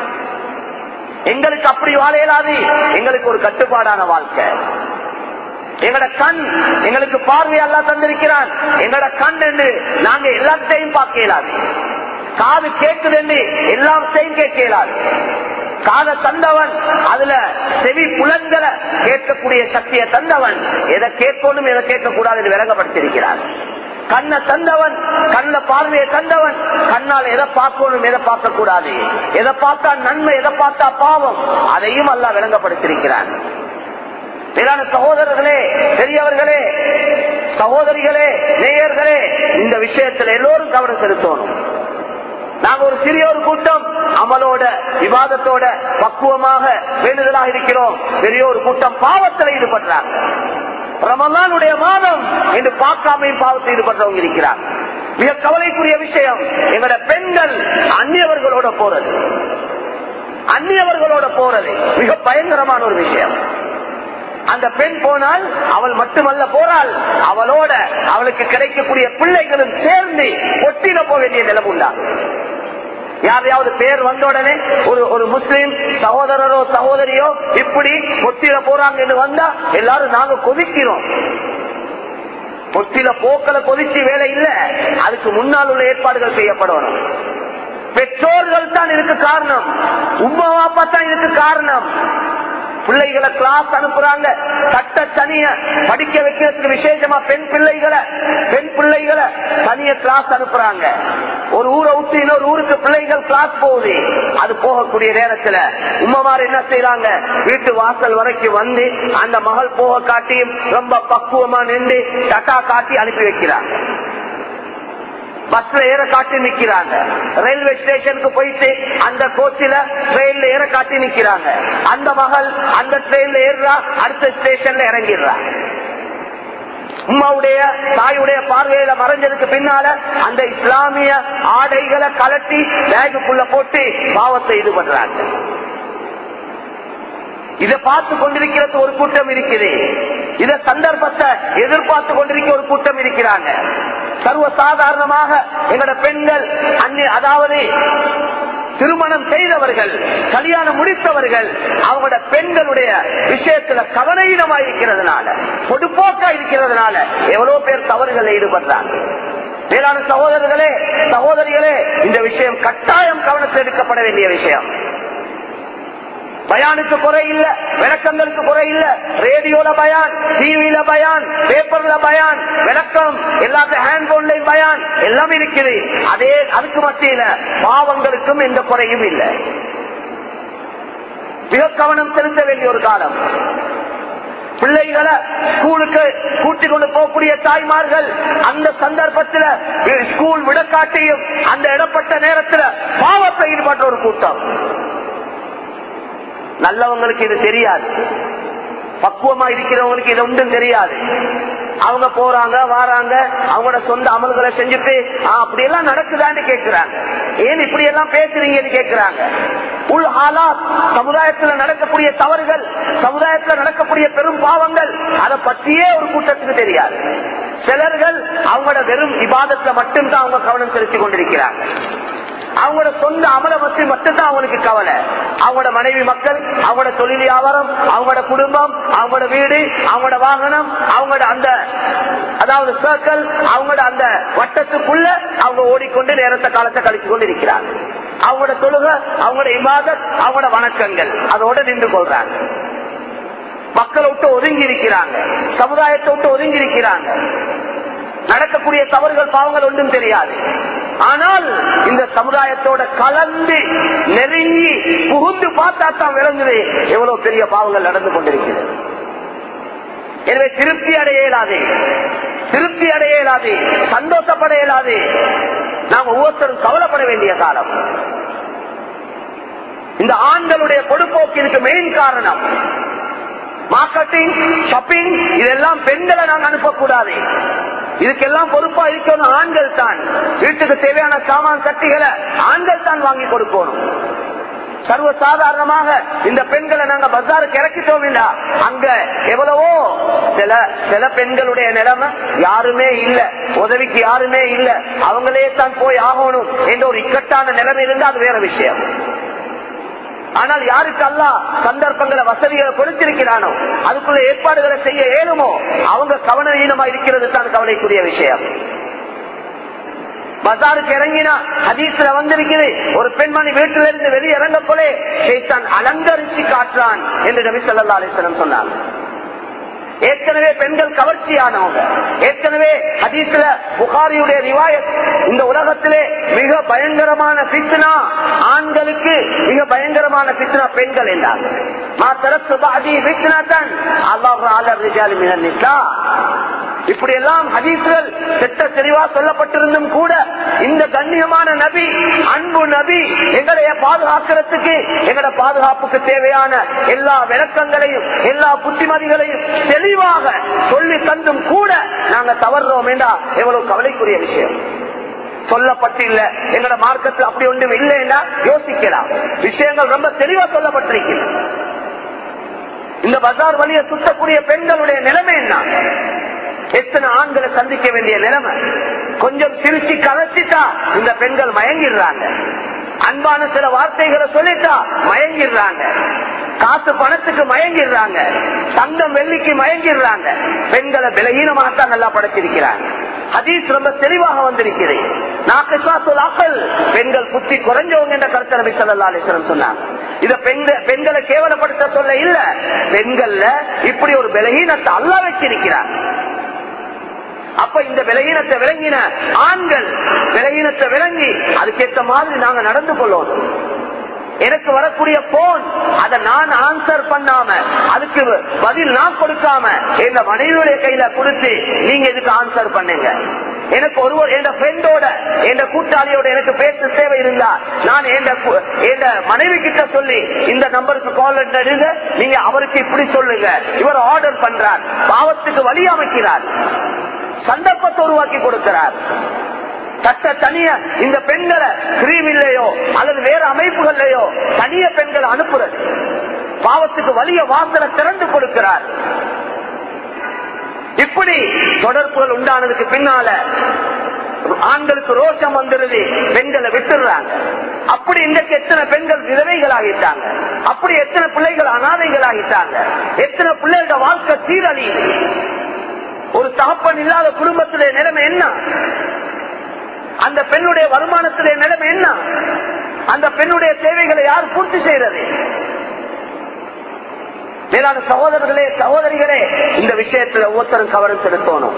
எங்களுக்கு அப்படி வாழ இயலாது. எங்களுக்கு ஒரு கட்டுப்பாடான வாழ்க்கை. எங்கட கண் எங்களுக்கு பார்வை அல்லாஹ் தந்திருக்கிறான். எங்கட கண் என்று நாங்க எல்லாத்தையும் பார்க்க இயலாது. காது கேட்குது என்று எல்லாத்தையும் கேட்க இயலாது. காத தந்தவன், அதுல செவி புலன்களை கேட்கக்கூடிய சக்தியை தந்தவன், எதை கேட்கணும் எதை கேட்கக்கூடாது என்று விளங்கப்படுத்தியிருக்கிறார். கண்ணை தந்தவன், கண்ண பார்வையை தந்தவன், கண்ணால் எதை பார்க்கணும் எதை பார்க்க கூடாது, எதை பார்த்தா நன்மை எதை பார்த்தா பாவம், அதையும் அல்லாஹ் விளங்கப்படுத்தியிருக்கிறான். மேலான சகோதரர்களே, பெரியவர்களே, சகோதரிகளே, நேயர்களே, இந்த விஷயத்தில் எல்லோரும் கவனம் செலுத்தணும். நாங்க ஒரு சிறிய ஒரு கூட்டம் அமலோட விவாதத்தோட பக்குவமாக வேண்டுதலாக இருக்கிறோம். பெரிய ஒரு கூட்டம் பாவத்தில் ஈடுபடுறாங்க. ரமலானுடைய மாதம் என்று பார்க்காமையும் பாவத்தில் ஈடுபட்டவங்க இருக்கிறார். மிக கவலைக்குரிய விஷயம், எங்களோட பெண்கள் அந்நியவர்களோட போறது, அந்நியவர்களோட போறது மிக பயங்கரமான ஒரு விஷயம். அந்த பெண் போனால் அவள் மட்டுமல்ல போறாள், அவளோட அவளுக்கு கிடைக்கக்கூடிய பிள்ளைகளும் சேர்ந்து ஒட்டில போக வேண்டிய நிலம் உண்டாகும். யாரையாவது பேர் வந்த உடனே ஒரு ஒரு முஸ்லிம் சகோதரரோ சகோதரியோ இப்படி ஒட்டில போறாங்க என்று வந்தா எல்லாரும் நாங்க கொதிக்கிறோம். ஒட்டில போக்களை கொதிச்சு வேலை இல்ல, அதுக்கு முன்னால் உள்ள ஏற்பாடுகள் செய்யப்படணும். பெற்றோர்கள் தான் இதுக்கு காரணம், உம்மா அப்பா தான் இதுக்கு காரணம். பிள்ளைகளை கிளாஸ் அனுப்புறாங்க, சட்ட தனிய படிக்க வைக்கிறதுக்கு விசேஷமா பெண் பிள்ளைகளை பெண் பிள்ளைகளை தனிய கிளாஸ் அனுப்புறாங்க. ஒரு ஊரை விட்டு இன்னொரு ஊருக்கு பிள்ளைகள் கிளாஸ் போகுது. அது போகக்கூடிய நேரத்துல உம்மமார் என்ன செய்யறாங்க, வீட்டு வாசல் வரைக்கும் வந்து அந்த மகள் போக காட்டியும் ரொம்ப பக்குவமா நின்று டட்டா காட்டி அனுப்பி வைக்கிறாங்க. பஸ்ல ஏற காட்டி நிக்கிறாங்க. ரயில்வே ஸ்டேஷனுக்கு போயிட்டு அந்த கோச்சில ட்ரெயின்ல ஏற காட்டி நிக்கிறாங்க. அந்த மகள் அந்த ட்ரெயின்ல ஏறுறா, அடுத்த ஸ்டேஷன்ல இறங்கிடுறா. உம்மாவுடைய தாயுடைய பார்வையில மறைஞ்சதுக்கு பின்னால அந்த இஸ்லாமிய ஆடைகளை கலட்டி பேகுக்குள்ள போட்டு பாவத்தை இது பண்றாங்க. இதை பார்த்து கொண்டிருக்கிறது ஒரு கூட்டம் இருக்குது. இத சந்தர்ப்பத்தை எதிர்பார்த்து கொண்டிருக்க ஒரு கூட்டம் இருக்கிறாங்க. சர்வசாதாரணமாக எங்களோட பெண்கள் அதாவது திருமணம் செய்தவர்கள், கல்யாணம் முடித்தவர்கள், அவங்களோட பெண்களுடைய விஷயத்துல கவனீனமா இருக்கிறதுனால, பொடுப்போக்கா இருக்கிறதுனால எவ்வளவு பேர் தவறுகளை ஈடுபடுறாங்க. மேலான சகோதரர்களே, சகோதரிகளே, இந்த விஷயம் கட்டாயம் கவனத்தில் எடுக்கப்பட வேண்டிய விஷயம். பயானுக்கு குறை இல்ல, விளக்கங்களுக்கு குறை இல்ல. ரேடியோல பயான், டிவியில பயான், பேப்பர்ல பயான், விளக்கம் எல்லாத்தையும் ஹேண்ட் போன்லயும் பயான் எல்லாம் இருக்குது. அதே அதுக்கு மத்தியில பாவங்களுக்கும் எந்த குறையும் இல்லை. மிக கவனம் செலுத்த வேண்டிய ஒரு காலம். பிள்ளைகளை ஸ்கூலுக்கு கூட்டிக் கொண்டு போகக்கூடிய தாய்மார்கள் அந்த சந்தர்ப்பத்தில் ஸ்கூல் விடக்காட்டியும் அந்த இடப்பட்ட நேரத்தில் பாவத்தை ஈடுபட்ட ஒரு கூட்டம். நல்லவங்களுக்கு இது தெரியாது, பக்குவமா இருக்கிறவங்களுக்கு இது ஒன்றும் தெரியாது. அவங்க போறாங்க வாராங்க, அவங்களோட சொந்த அமல்களை செஞ்சுட்டு அப்படி எல்லாம் நடக்குதான்னு கேட்கிறாங்க. ஏன் இப்படி எல்லாம் பேசுறீங்கன்னு கேட்கிறாங்க. உள் ஹாலாத், சமுதாயத்தில் நடக்கக்கூடிய தவறுகள், சமுதாயத்தில் நடக்கக்கூடிய பெரும் பாவங்கள், அதை பற்றியே ஒரு கூட்டத்துக்கு தெரியாது. சிலர்கள் அவங்களோட வெறும் இபாதத்துல மட்டும்தான் அவங்க கவனம் செலுத்தி கொண்டிருக்கிறாங்க. அவங்களோட சொந்த அமல பற்றி மட்டும்தான் அவங்களுக்கு கவலை. அவங்களோட மனைவி மக்கள், அவங்களோட தொழில் வியாபாரம், அவங்களோட குடும்பம், அவங்களோட வீடு, அவங்களோட வாகனம், அவங்களோட அந்த அதாவது சர்க்கிள், அவங்களோட அந்த வட்டத்துக்குள்ள அவங்க ஓடிக்கொண்டு நேரத்தை காலத்தை கழிச்சு கொண்டு இருக்கிறாங்க. அவங்களோட தொழுகை, அவங்களோட இபாதத், அவங்களோட வணக்கங்கள் அதோட நின்று கொள்றாங்க. மக்களை விட்டு ஒதுங்கி இருக்கிறாங்க, சமுதாயத்தை விட்டு ஒதுங்கி இருக்கிறாங்க. நடக்கக்கூடிய தவறுகள் பாவங்கள் ஒன்றும் தெரியாது. ஆனால் இந்த சமுதாயத்தோட கலந்து நெருங்கி புகுந்து பார்த்தா தான் விளங்குது எவ்வளவு பெரிய பாவங்கள் நடந்து கொண்டிருக்கிறது. எனவே திருப்தி அடைய இயலாது, திருப்தி அடைய இயலாது, சந்தோஷப்பட இயலாது. நாம் ஒவ்வொருத்தரும் கவலைப்பட வேண்டிய காலம். இந்த ஆண்களுடைய பொடுப்போக்கு இதுக்கு மெயின் காரணம். மார்க்கெட்டிங், ஷாப்பிங், இதெல்லாம் பெண்களை நாங்கள் அனுப்பக்கூடாது. இதுக்கெல்லாம் பொறுப்பா இருக்கணும் ஆண்கள் தான். வீட்டுக்கு தேவையான சாமான் சட்டிகளை ஆண்கள் தான் வாங்கி கொடுக்கணும். சர்வசாதாரணமாக இந்த பெண்களை நாங்க பஜாருக்கு இறக்கிட்டோம் இல்ல, அங்க எவ்வளவோ சில சில பெண்களுடைய நிலைமை யாருமே இல்ல, உதவிக்கு யாருமே இல்ல, அவங்களே தான் போய் ஆகணும் என்ற ஒரு இக்கட்டான நிலைமை இருந்தா அது வேற விஷயம். ஆனால் யாருக்கு அல்லாஹ் சந்தர்ப்பங்களை வசதிகளை கொடுத்திருக்கிறானோ, அதுக்குள்ள ஏற்பாடுகளை செய்ய இயலுமோ, அவங்க கவனஈனமா இருக்கிறது தான் கவலைக்குரிய விஷயம். பஜாருக்கு இறங்கினா ஹதீஸ்ல வந்திருக்குது, ஒரு பெண்மணி வீட்டில இருந்து வெளியே இறங்க போலே ஷைத்தான் அலங்கரிச்சு காட்டுறான் என்று நபி ஸல்லல்லாஹு அலைஹி வஸல்லம் சொன்னாங்க. ஏற்கனவே பெண்கள் கவர்ச்சியானவங்க. ஏற்கனவே ஹதீஸ்ல புகாரியுடைய ரிவாயத், இந்த உலகத்திலே மிக பயங்கரமான ஃபித்னா ஆண்களுக்கு, மிக பயங்கரமான ஃபித்னா பெண்கள் என்றார். இப்படி எல்லாம் ஹதீஸ்கள் திட்ட தெளிவா சொல்லப்பட்டிருந்தும் கூட இந்த கண்ணியமான நபி, அன்பு நபி, எங்களைய பாதுகாக்கிறதுக்கு, எங்களோட பாதுகாப்புக்கு தேவையான எல்லா விளக்கங்களையும் எல்லா புத்திமதிகளையும் தெளிவாக சொல்லி தந்தும் கூட நாங்க தவறுறோம் என்றா எவ்வளவு கவலைக்குரிய விஷயம். சொல்லப்பட்டு இல்ல, எங்களோட மார்க்கத்தில் அப்படி ஒன்றும் இல்லைன்னா யோசிக்கலாம். விஷயங்கள் ரொம்ப தெளிவா சொல்லப்பட்டிருக்கிறது. இந்த பஜார் வழியை சுத்தக்கூடிய பெண்களுடைய நிலைமை என்ன? எத்தனை ஆண்களை சந்திக்க வேண்டிய நிலைமை. கொஞ்சம் சிரிச்சு கலைச்சிட்டா இந்த பெண்கள் மயங்கிடுறாங்க. அன்பான சில வார்த்தைகளை சொல்லிட்டா மயங்கிடுறாங்க. காசு பணத்துக்கு மயங்கிடுறாங்க. தங்கம் வெள்ளிக்கு மயங்கிடுறாங்க. பெண்களை விலகீனமாகத்தான் நல்லா படைச்சிருக்கிறாங்க. ஹதீஸ் ரொம்ப தெளிவாக வந்திருக்கிறது. பெண்கள் புத்தி குறைஞ்சவங்க என்ற கருத்தை நபி ஸல்லல்லாஹு அலைஹி வஸல்லம் சொன்னாங்க. இத பெண்களை கேவலப்படுத்த சொல்ல இல்ல, பெண்கள்ல இப்படி ஒரு பலகீனத்தை அல்லாஹ் வச்சிருக்கிறார். அப்ப இந்த விலகீனத்தை விளங்கின ஆண்கள் விலகீனத்தை விளங்கி அதுக்கேற்ற மாதிரி நாங்க நடந்து கொள்ளணும். எனக்கு வரக்கூடிய போன் அதை நான் ஆன்சர் பண்ணாம, அதுக்கு பதில் நான் கொடுக்காம எங்க மனைவியுடைய கையில கொடுத்து நீங்க இதுக்கு ஆன்சர் பண்ணுங்க. எனக்கு ஒருவர் என் ஃப்ரெண்டோட என் கூட்டாளியோட எனக்கு பேச தேவை இருந்தா நான் என் மனைவி கிட்ட சொல்லி இந்த நம்பருக்கு கால் எடுங்க, நீங்க அவருக்கு இப்படி சொல்லுங்க, இவர் ஆர்டர் பண்றார், பாவத்துக்கு வழி அமைக்கிறார், சந்தர்ப்பத்தை உருவாக்கி கொடுக்கிறார். சட்ட தனிய இந்த பெண்களை பிரிவில்லையோ அல்லது வேற அமைப்புகள்லையோ தனிய பெண்களை அனுப்புறது, பாவத்துக்கு வலிய வாசலை திறந்து கொடுக்கிறார். இப்படி தொடர்புகள் உண்டானதுக்கு பின்னால ஆண்களுக்கு ரோஷம் வந்துருது, பெண்களை விட்டுறாங்க. அப்படி இன்றைக்கு எத்தனை பெண்கள் விதவைகள் ஆகிட்டாங்க, அப்படி எத்தனை பிள்ளைகள் அனாதைகள் ஆகிட்டாங்க, எத்தனை பிள்ளைகளோட வாழ்க்கை சீரழியுது. ஒரு தகப்பன் இல்லாத குடும்பத்திலே நிலைமை என்ன? அந்த பெண்ணுடைய வருமானத்திலே நிலைமை என்ன? அந்த பெண்ணுடைய தேவைகளை யார் பூர்த்தி செய்யறது? மேலான சகோதரர்களே சகோதரிகளே, இந்த விஷயத்தில் ஒவ்வொருத்தரும் கவனம் செலுத்தணும்.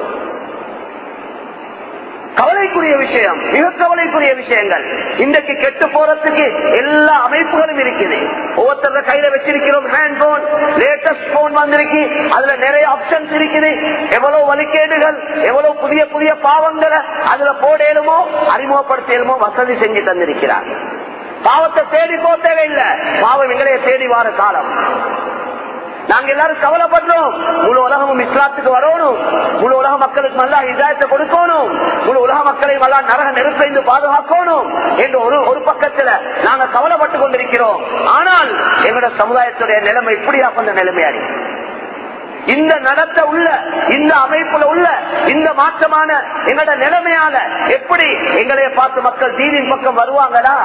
கவலைக்குரிய விஷயம், மிக கவலைக்குரிய விஷயங்கள். இன்றைக்கு கெட்டு போறதுக்கு எல்லா அமைப்புகளும் இருக்குது. ஒவ்வொருத்தர கையில வச்சிருக்கிறோம் ஹேண்ட் போன், லேட்டஸ்ட் போன் வந்திருக்கு, அதுல நிறைய ஆப்ஷன்ஸ் இருக்குது. எவ்வளவு வழிகேடுகள், எவ்வளவு புதிய புதிய பாவங்களை அதுல போடலுமோ அறிமுகப்படுத்தலுமோ வசதி செஞ்சு தந்திருக்கிறார். பாவத்தை தேடி போ தேவையில்லை, பாவம் எங்களைய தேடி வார காலம். நாங்க எல்லாரும் கவலைப்படுறோம், முழு உலகமும் இஸ்லாத்துக்கு வரணும், முழு உலக மக்களுக்கு நல்லா இதாயத்தை கொடுக்கணும், முழு உலக மக்களை நல்லா நரக நெருப்பைந்து பாதுகாக்கணும் என்று ஒரு ஒரு பக்கத்துல நாங்க கவலைப்பட்டு கொண்டிருக்கிறோம். ஆனால் எங்களோட சமுதாயத்துடைய நிலைமை இப்படியா கொண்ட நிலைமையாடி இந்த நடத்த உள்ள இந்த அமைப்புல உள்ள இந்த மாற்றமான எங்களோட நிலைமையால எப்படி எங்களைய பார்த்து மக்கள் தீனின் பக்கம் வருவாங்களா?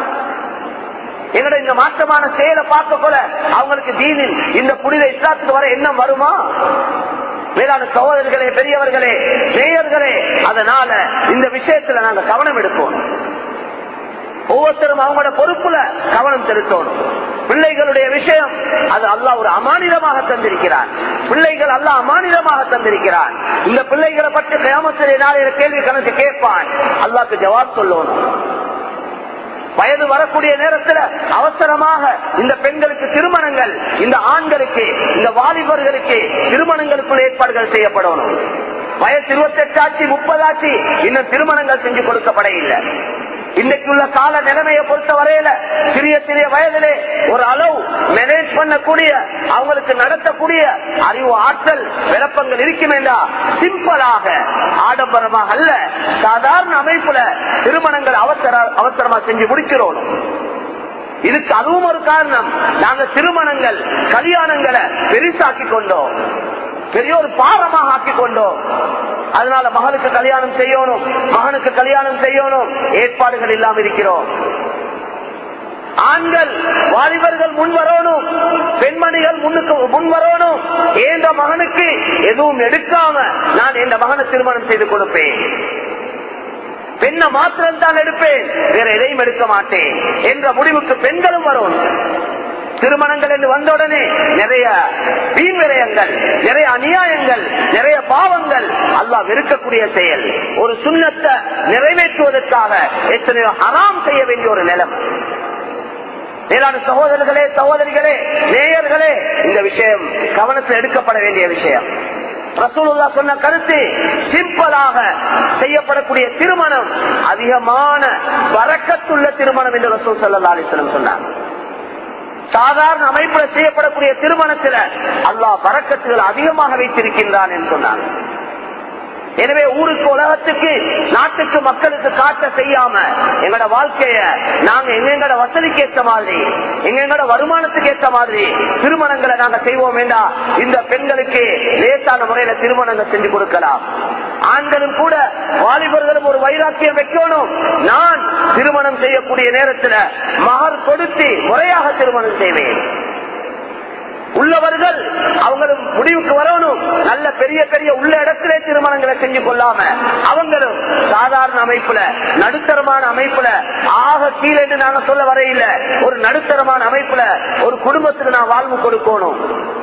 எங்கட இந்த மாற்றமான செயலை பார்க்க போல அவங்களுக்கு தீனில் இந்த புனித இஸ்லாத்துக்கு வர எண்ணம் வருமா? வேளாண் சகோதரர்களே, பெரியவர்களே, மேயர்களே, அதனால இந்த விஷயத்துல நாங்க கவனம் எடுப்போம். ஒவ்வொருத்தரும் அவங்களோட பொறுப்புல கவனம் செலுத்தணும். பிள்ளைகளுடைய விஷயம் அது அல்லாஹ் ஒரு அமானிதமாக தந்திருக்கிறார். பிள்ளைகள் அல்லாஹ் அமானிதமாக தந்திருக்கிறார். இந்த பிள்ளைகளை பற்றி கியாமத்திலே நாளைய கேள்வி கணக்கு கேட்பான். அல்லாஹ்க்கு ஜவாப் சொல்லணும். வயது வரக்கூடிய நேரத்தில் அவசரமாக இந்த பெண்களுக்கு திருமணங்கள், இந்த ஆண்களுக்கு இந்த வாலிபர்களுக்கு திருமணங்களுக்குள் ஏற்பாடுகள் செய்யப்படணும். வயசு இருபத்தி எட்டு ஆட்சி முப்பது ஆட்சி இன்னும் திருமணங்கள் செஞ்சு கொடுக்கப்பட இல்லை. இன்னைக்கு உள்ள கால நிலைமையை பொறுத்த வரையில சிறிய சிறிய வயதிலே ஒரு அளவு மேனேஜ் பண்ணக்கூடிய அவங்களுக்கு நடத்தக்கூடிய அறிவு ஆற்றல் விளப்பங்கள் இருக்குமேண்டா சிம்பிளாக ஆடம்பரமாக அல்ல, சாதாரண அமைப்புல திருமணங்கள் அவசர அவசரமா செஞ்சு முடிக்கிறோம். இதுக்கு அதுவும் ஒரு காரணம். நாங்க திருமணங்கள் கல்யாணங்களை பெருசாக்கி கொண்டோம், பெரிய ஒரு பாரமாக ஆக்கி கொண்டோம். அதனால மகளுக்கு கல்யாணம் செய்யணும், மகனுக்கு கல்யாணம் செய்யணும், ஏற்பாடுகள் இல்லாம இருக்கிறோம். ஆண்கள் வாலிபர்கள் முன் வரணும், பெண்மணிகள் முன்னுக்கு முன் வரணும். என்ற மகனுக்கு எதுவும் எடுக்காம நான் என் மகனை திருமணம் செய்து கொடுப்பேன், பெண்ணை மாத்திரம் தான் எடுப்பேன், வேற எதையும் எடுக்க மாட்டேன் என்ற முடிவுக்கு பெண்களும் வரணும். திருமணங்கள் என்று வந்தவுடனே நிறைய வீண் விரயங்கள், நிறைய அநியாயங்கள், நிறைய பாவங்கள், அல்லாஹ் வெறுக்கக்கூடிய செயல். ஒரு சுன்னத்தை நிறைவேற்றுவதற்காக எத்தனையோ ஹராம் செய்ய வேண்டிய ஒரு நிலைமை. மேலான சகோதரர்களே சகோதரிகளே நேயர்களே, இந்த விஷயம் கவனத்தில் எடுக்கப்பட வேண்டிய விஷயம். ரசூலுல்லாஹ் சொன்ன கருத்து சிம்பிளாக செய்யப்படக்கூடிய திருமணம் அதிகமான பரக்கத்துள்ள திருமணம் என்று ரசூல் ஸல்லல்லாஹு அலைஹி வஸல்லம் சொன்னார். சாதாரண அமைப்புல செய்யப்படக்கூடிய திருமணத்துல அல்லாஹ் பரக்கத்துகள் அதிகமாக வைத்திருக்கின்றான் என்று சொன்னார். எனவே ஊருக்கு உலகத்துக்கு நாட்டுக்கு மக்களுக்கு காட்ட செய்யாம எங்களோட வாழ்க்கைய நாங்க எங்களோட வசதிக்கு ஏற்ற மாதிரி எங்களோட வருமானத்துக்கு ஏற்ற மாதிரி திருமணங்களை நாங்க செய்வோம் வேண்டா. இந்த பெண்களுக்கு லேசான முறையில திருமணங்கள் செஞ்சு கொடுக்கலாம். ஆண்களும் கூட வாலிபர்களும் ஒரு வைராக்கியம் வைக்கணும். நான் திருமணம் செய்யக்கூடிய நேரத்துல மகர் கொடுத்து முறையாக திருமணம் செய்வேன். உள்ளவர்கள் அவங்களும் முடிவுக்கு வரணும். நல்ல பெரிய பெரிய உள்ள இடத்திலே திருமணங்களை செஞ்சு கொள்ளாம அவங்களும் சாதாரண அமைப்புல நடுத்தரமான அமைப்புல ஆக கீழே என்று நாங்க சொல்ல வரையில ஒரு நடுத்தரமான அமைப்புல ஒரு குடும்பத்துக்கு நான் வாழ்வு கொடுக்கணும்.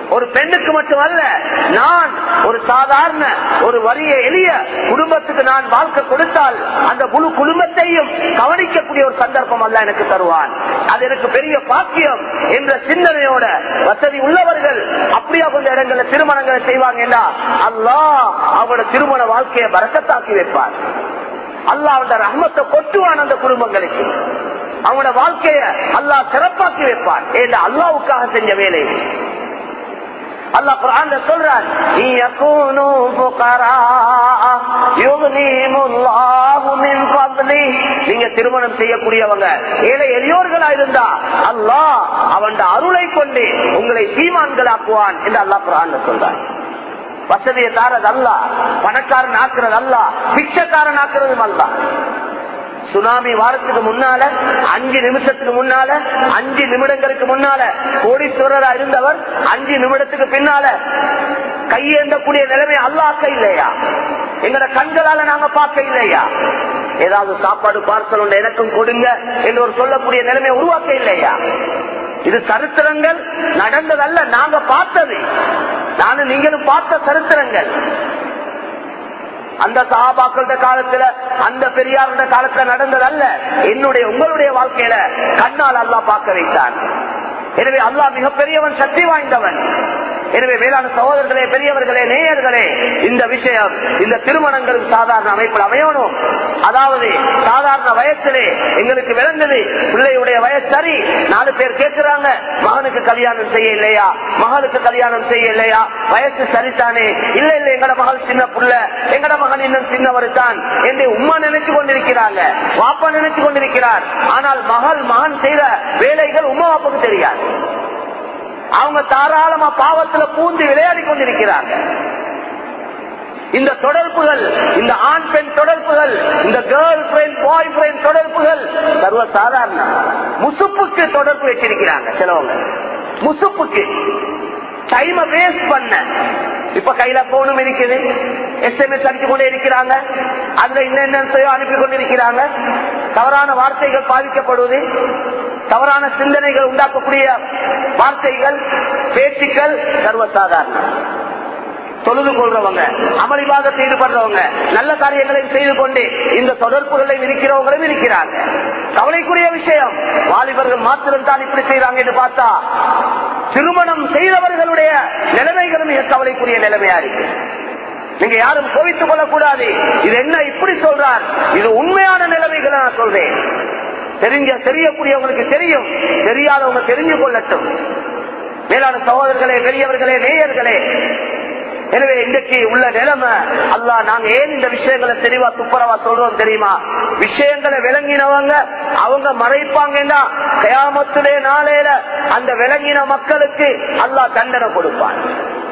ஒரு பெண்ணுக்கு மட்டுமல்ல, நான் ஒரு சாதாரண ஒரு வறிய எளிய குடும்பத்துக்கு நான் வாழ்க்கை கொடுத்தால் அந்த முழு குடும்பத்தையும் கவனிக்கக்கூடிய ஒரு சந்தர்ப்பம் அல்ல எனக்கு தருவான். அது எனக்கு பெரிய பாக்கியம் என்ற சிந்தனையோட வசதி உள்ளவர்கள் அப்படியா கொஞ்சம் இடங்களில் திருமணங்களை செய்வாங்க என்றா அல்லாஹ் அவரோட திருமண வாழ்க்கையை பரக்கத்தாக்கி வைப்பார். அல்லாஹ் அவனோட ரஹ்மத்தை கொட்டுவான் அந்த குடும்பங்களுக்கு. அவனோட வாழ்க்கைய அல்லாஹ் சிறப்பாக்கி வைப்பான். ஏன்னா அல்லாஹ்வுக்காக செஞ்ச வேலை. அல்லாஹ் குர்ஆன்ல சொல்றான், யகூனு ஃபுகரா யுக்னிஹுமுல்லாஹு மின் ஃபத்லி. நீங்க திருமணம் செய்யக்கூடியவங்க ஏழை எளியோர்களா இருந்தா அல்லாஹ் அவனோட அருளை கொண்டு உங்களை சீமான்களாக்குவான் என்று அல்லாஹ் குர்ஆன்ல சொல்றான். வசதியை தாரது அல்லாஹ், பணக்காரன் ஆக்குறது அல்லாஹ், பிச்சைக்காரன் ஆக்குறதும் அல்லாஹ். சுனாமி வாரத்துக்கு முன்னால அஞ்சு நிமிஷத்துக்கு முன்னால அஞ்சு நிமிடங்களுக்கு முன்னால கோடீஸ்வரரா இருந்தவர் அஞ்சு நிமிடத்துக்கு பின்னால கையேந்தக்கூடிய நிலைமை அல்லாஹ் இல்லையா? எங்கட கண்களால நாங்க பார்க்க இல்லையா? ஏதாவது சாப்பாடு பார்சல் ஒன்று எனக்கும் கொடுங்க என்று ஒரு சொல்லக்கூடிய நிலைமை உருவாக்க இல்லையா? இது சரித்திரங்கள் நடந்ததல்ல, நாங்க பார்த்தது. நானும் நீங்களும் பார்த்த சரித்திரங்கள். அந்த சஹாபாக்களோட காலத்துல அந்த பெரியாரோட காலத்துல நடந்ததல்ல, என்னுடைய உங்களுடைய வாழ்க்கையில கண்ணால் அல்லாஹ் பார்க்க வைத்தான். எனவே அல்லாஹ் மிகப்பெரியவன், சக்தி வாய்ந்தவன். எனவே வேளாண் சகோதரர்களே, பெரியவர்களே, நேயர்களே, இந்த விஷயம் இந்த திருமணங்களும் சாதாரண அமைப்பில் அமையணும். அதாவது சாதாரண வயசிலே எங்களுக்கு விளங்குது பிள்ளையுடைய வயசு சரி, நாலு பேர் கேட்கிறாங்க மகனுக்கு கல்யாணம் செய்ய இல்லையா, மகளுக்கு கல்யாணம் செய்ய இல்லையா, வயசு சரிதானே? இல்ல இல்ல எங்கட மகள் சின்ன புள்ள, எங்கட மகன் இன்னும் சின்னவர் தான் என்று உம்மா நினைச்சு கொண்டிருக்கிறாங்க, வாப்பா நினைச்சு கொண்டிருக்கிறார். ஆனால் மகள் மகன் செய்த வேலைகள் உம்மா வாப்புக்கு தெரியாது. அவங்க தாராளமா பாவத்துல பூந்து விளையாடி கொண்டிருக்கிறாங்க. இந்த தொடர்புகள், இந்த ஆண் பெண் தொடர்புகள், இந்த கேர்ள் ஃபிரெண்ட் பாய் ஃபிரெண்ட் தொடர்புகள் சர்வ சாதாரண. முசுப்புக்கு தொடர்பு வச்சிருக்கிறாங்க சிலவங்க, முசுப்புக்கு டைம் வேஸ்ட் பண்ண. இப்ப கையில போனும் இருக்குது, எஸ்எம்எஸ் அடிச்சு கொண்டே இருக்கிறாங்க, அதுல என்னென்ன அனுப்பி கொண்டிருக்கிறாங்க. தவறான வார்த்தைகள் பாதிக்கப்படுவது, தவறான சிந்தனைகள் உண்டாக்கக்கூடிய வார்த்தைகள், பேச்சுக்கள் சர்வசாதாரணம். தொழுது கொள்றவங்க, அமளிவாதத்தில் ஈடுபடுறவங்க, நல்ல காரியங்களை செய்து கொண்டு இந்த தொடர்புகளை இருக்கிறவங்களும் இருக்கிறாங்க. கவலைக்குரிய விஷயம், வாலிபர்கள் மாத்திரம் தான் இப்படி செய்யறாங்க என்று பார்த்தா திருமணம் செய்தவர்களுடைய நிலைமைகளும் மிக கவலைக்குரிய நிலைமையா இருக்கு. நீங்க யாரும் கோவித்துக் கொள்ளக்கூடாது. இது என்ன இப்படி சொல்றார், இது உண்மையான நிலைமைகளை நான் சொல்றேன். தெரிஞ்ச தெரியக்கூடியவங்களுக்கு தெரியும், தெரியாதவங்க தெரிஞ்சு கொள்ளட்டும். மேலான சகோதரர்களே, பெரியவர்களே, நேயர்களே, எனவே இன்றைக்கு உள்ள நிலைமை அல்லாஹ் நாங்க ஏன் இந்த விஷயங்களை தெளிவா துப்புரவா சொல்றோம் தெரியுமா? விஷயங்களை விளங்கினவங்க அவங்க மறைப்பாங்கன்னா கியாமத்துடைய நாளையில அந்த விளங்கின மக்களுக்கு அல்லாஹ் தண்டனை கொடுப்பான்.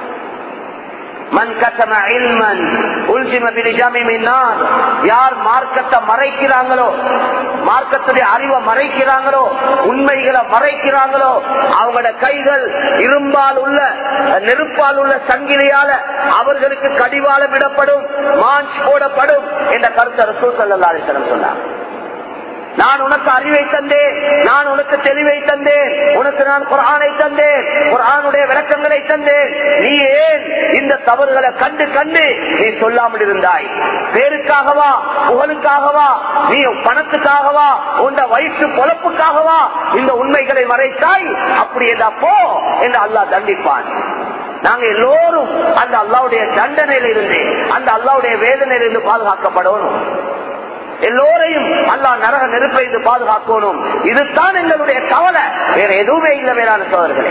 யார் மார்க்கத்தை மறைக்கிறாங்களோ, மார்க்கத்துடைய அறிவை மறைக்கிறாங்களோ, உண்மைகளை மறைக்கிறாங்களோ, அவங்களோட கைகள் இரும்பால் உள்ள நெருப்பால் உள்ள சங்கிலியால அவர்களுக்கு கடிவாளம் விடப்படும், மாஞ்ச் போடப்படும் என்ற கருத்தை ரசூல் ஸல்லல்லாஹு அலைஹி வஸல்லம் சொன்னார். நான் உனக்கு அறிவை தந்தேன், நான் உனக்கு தெளிவை தந்தேன், உனக்கு நான் குர்ஆனை தந்தேன், குர்ஆனுடைய விளக்கங்களை தந்தேன். நீ ஏன் இந்த தவறுகளை கண்டு கண்டு நீ சொல்லாமல் இருந்தாய்? பேருக்காகவா, புகழுக்காகவா, நீ பணத்துக்காகவா, உன் வயிற்று பொழப்புக்காகவா இந்த உண்மைகளை மறைத்தாய்? அப்படி என்றா போ என்று அல்லாஹ் தண்டிப்பான். நாங்க எல்லோரும் அந்த அல்லாஹ்வுடைய தண்டனையில இருந்து, அந்த அல்லாஹ்வுடைய வேதனையில இருந்து பாதுகாக்கப்படணும். எல்லோரையும் அல்லாஹ் நரக நெருப்பை இருந்து பாதுகாக்கணும். இதுதான் எங்களுடைய கவலை, வேற எதுவுமே இல்லை. வேறான சோதர்களே,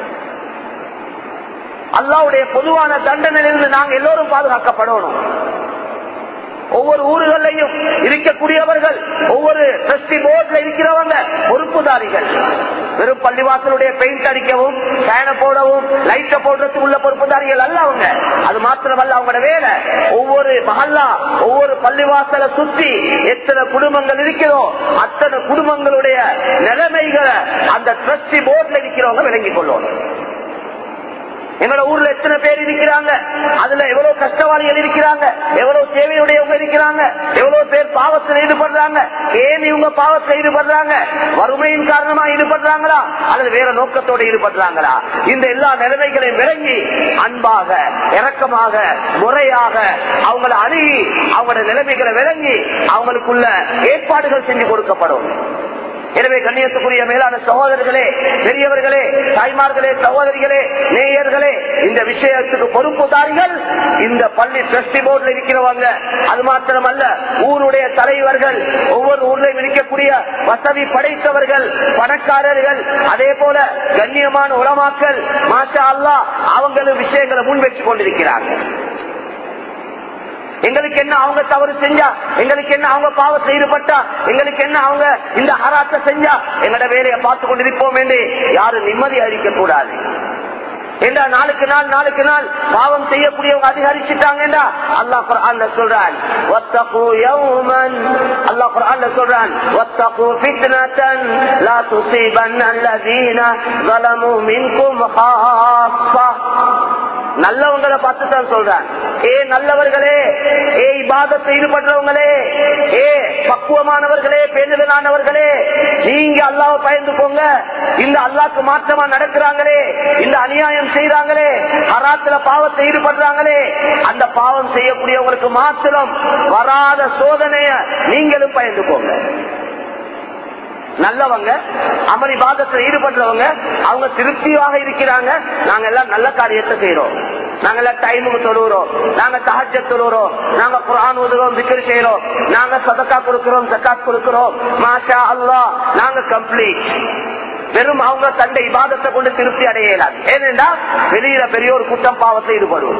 அல்லாஹ்வுடைய பொதுவான தண்டனையிலிருந்து நாங்க எல்லோரும் பாதுகாக்கப்படணும். ஒவ்வொரு ஊர்களையும் இருக்கக்கூடியவர்கள், ஒவ்வொரு ட்ரஸ்டி போர்ட்ல இருக்கிறவங்க பொறுப்புதாரிகள். வெறும் பள்ளிவாசலுடைய பெயிண்ட் அடிக்கவும், ஃபேனை போடவும், லைட்ட போடுறதுக்கு உள்ள பொறுப்புதாரிகள் அல்ல அவங்க. அது மாத்திரமல்ல, அவங்களோட வேலை ஒவ்வொரு மஹல்லா, ஒவ்வொரு பள்ளிவாசலை சுற்றி எத்தனை குடும்பங்கள் இருக்கிறதோ அத்தனை குடும்பங்களுடைய நிலைமைகளை அந்த ட்ரஸ்டி போர்ட்ல இருக்கிறவங்க விளங்கிக் கொள்ளணும். எங்களோட ஊர்ல எத்தனை பேர் இருக்கிறாங்க, அதுல எவ்வளவு கஷ்டவாளிகள் இருக்கிறாங்க, எவ்வளவு தேவையுடையவங்க இருக்கிறாங்க, எவ்வளவு பேர் பாவத்தில் ஈடுபடுறாங்க. ஏன் இவங்க பாவத்தில் ஈடுபடுறாங்க? வறுமையின் காரணமா ஈடுபடுறாங்களா அல்லது வேற நோக்கத்தோடு ஈடுபடுறாங்களா? இந்த எல்லா நிலைமைகளையும் விளங்கி அன்பாக இரக்கமாக முறையாக அவங்களை அணுகி அவங்களோட நிலைமைகளை விளங்கி அவங்களுக்குள்ள ஏற்பாடுகள் செஞ்சு கொடுக்கப்படும். எனவே கண்ணியத்துக்குரிய மேலான சகோதரர்களே, பெரியவர்களே, தாய்மார்களே, சகோதரிகளே, நேயர்களே, இந்த விஷயத்துக்கு பொறுப்புதாரிகள் இந்த பள்ளி டிரஸ்டி போர்டில் இருக்கிறவங்க. அது மாத்திரமல்ல, ஊருடைய தலைவர்கள், ஒவ்வொரு ஊரிலும் இருக்கக்கூடிய வசதி படைத்தவர்கள், பணக்காரர்கள், அதே போல கண்ணியமான உலமாக்கள், மாஷா அல்லாஹ், அவங்களும் விஷயங்களை முன் வச்சு கொண்டிருக்கிறார்கள். எங்களுக்கு என்ன அவங்க தவறு செஞ்சா, எங்களுக்கு என்ன அவங்க பாவத்தில் ஈடுபட்டா, எங்களுக்கு என்ன அவங்க இந்த ஹராத்தை செஞ்சா, எங்களோட வேலையை பார்த்து கொண்டிருப்போம் என்று யாரும் நிம்மதி அளிக்க கூடாது. என்றா நாளுக்கு நாள் நாளுக்கு நாள் பாவம் செய்யக்கூடியவங்க அதிகரிச்சுட்டாங்க. அல்லாஹ் குர்ஆன்ல சொல்றான், வத்தகு யௌமன், அல்லாஹ் குர்ஆன்ல சொல்றான், வத்தகு ஃபித்னதன் லா துஸீபன் அல்லதீன ஸலமு மின்கும் ஹாஃபா. நல்லவங்களை பார்த்து தான் சொல்றான், ஏ நல்லவர்களே, ஏ இபாதத்தை ஈடுபடுறவங்களே, ஏ பக்குவமானவர்களே, பேணுதலானவர்களே, நீங்க அல்லாஹ்வை பயந்துக்கோங்க. இந்த அல்லாஹ்க்கு மாற்றமா நடக்கிறாங்களே, இந்த அநியாயம் செய்யறாங்களே, ஹராத்துல பாவத்தை ஈடுபடுறாங்களே, அந்த பாவம் செய்யக்கூடியவங்களுக்கு மாத்திரம் வராத சோதனைய நீங்களும் பயந்துக்கோங்க. நல்லவங்க அமளி பாதத்தில் ஈடுபடுறவங்க அவங்க திருப்தியாக இருக்கிறாங்க. நாங்க எல்லாம் நல்ல காரியத்தை செய்யறோம், நாங்க எல்லாம் டைமுக்கு தொழுகிறோம், நாங்க தஹஜ்ஜத் தொழுகிறோம், நாங்க குர்ஆன் ஓதுறோம், திக்ர் செய்யறோம், நாங்க சதகா கொடுக்கிறோம், ஜகாத் கொடுக்கிறோம், மாஷா அல்லாஹ், நாங்க கம்ப்ளீட். வெறும் அவங்க தண்டை இபாதத்தை கொண்டு திருப்தி அடையலாம். ஏனென்றா வெளியில பெரிய ஒரு குற்றம் பாவத்தை ஈடுபடுவோம்.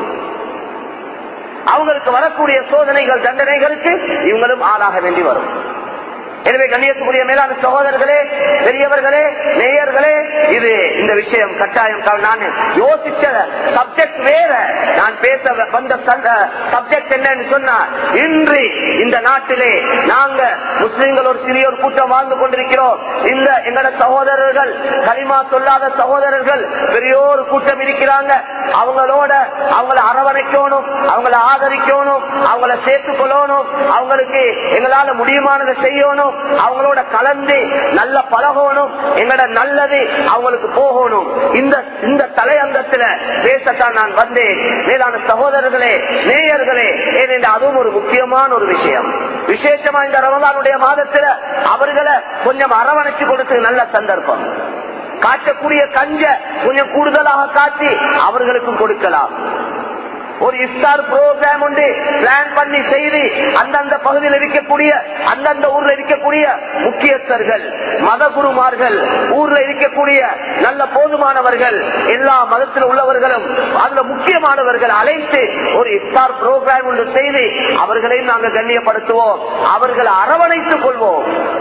அவங்களுக்கு வரக்கூடிய சோதனைகள் தண்டனைகளுக்கு இவங்களும் ஆளாக வேண்டி வரும். எனவே கண்ணியத்துக்குரிய மேலான சகோதரர்களே, பெரியவர்களே, நேயர்களே, இது இந்த விஷயம் கட்டாயம். நான் யோசிச்ச சப்ஜெக்ட் வேற, நான் பேச வந்த சப்ஜெக்ட் என்னன்னு சொன்னா, இன்று இந்த நாட்டிலே நாங்க முஸ்லிம்கள் ஒரு சிறிய ஒரு கூட்டம் வாழ்ந்து கொண்டிருக்கிறோம். இந்த எங்களோட சகோதரர்கள், களிமா சொல்லாத சகோதரர்கள் பெரிய ஒரு கூட்டம் இருக்கிறாங்க. அவங்களோட அவங்களை அரவணைக்கணும், அவங்களை ஆதரிக்கணும், அவங்களை சேர்த்துக் கொள்ளணும், அவங்களுக்கு எங்களால முடியுமானதை செய்யணும், அவங்களோட கலந்து நல்ல பழகணும், எங்களோட நல்லது அவங்களுக்கு போகணும். இந்த இந்த தலையங்கத்துல பேசத்தான் நான் வந்தேன். மேலான சகோதரர்களே, நேயர்களே, ஏனென்றால் அதுவும் ஒரு முக்கியமான ஒரு விஷயம். விசேஷமா இந்த ரமலானுடைய மாதத்துல அவர்களை கொஞ்சம் அரவணைச்சு கொடுத்து நல்ல சந்தர்ப்பம். காட்டக்கூடிய கஞ்ச கொஞ்சம் கூடுதலாக காட்டி அவர்களுக்கும் கொடுக்கலாம். ஒரு இஃப்தார் புரோகிராம் உண்டு பிளான் பண்ணி செய்து அந்தந்த பகுதியில் இருக்கக்கூடிய அந்தந்த ஊர்ல இருக்கக்கூடிய முக்கியஸ்தர்கள், மத குருமார்கள், ஊர்ல இருக்கக்கூடிய நல்ல போதுமானவர்கள், எல்லா மதத்தில் உள்ளவர்களும் அதுல முக்கியமானவர்கள் அழைத்து ஒரு இஃப்தார் புரோகிராம் ஒன்று செய்து அவர்களையும் நாங்கள் கண்ணியப்படுத்துவோம், அவர்களை அரவணைத்துக் கொள்வோம்.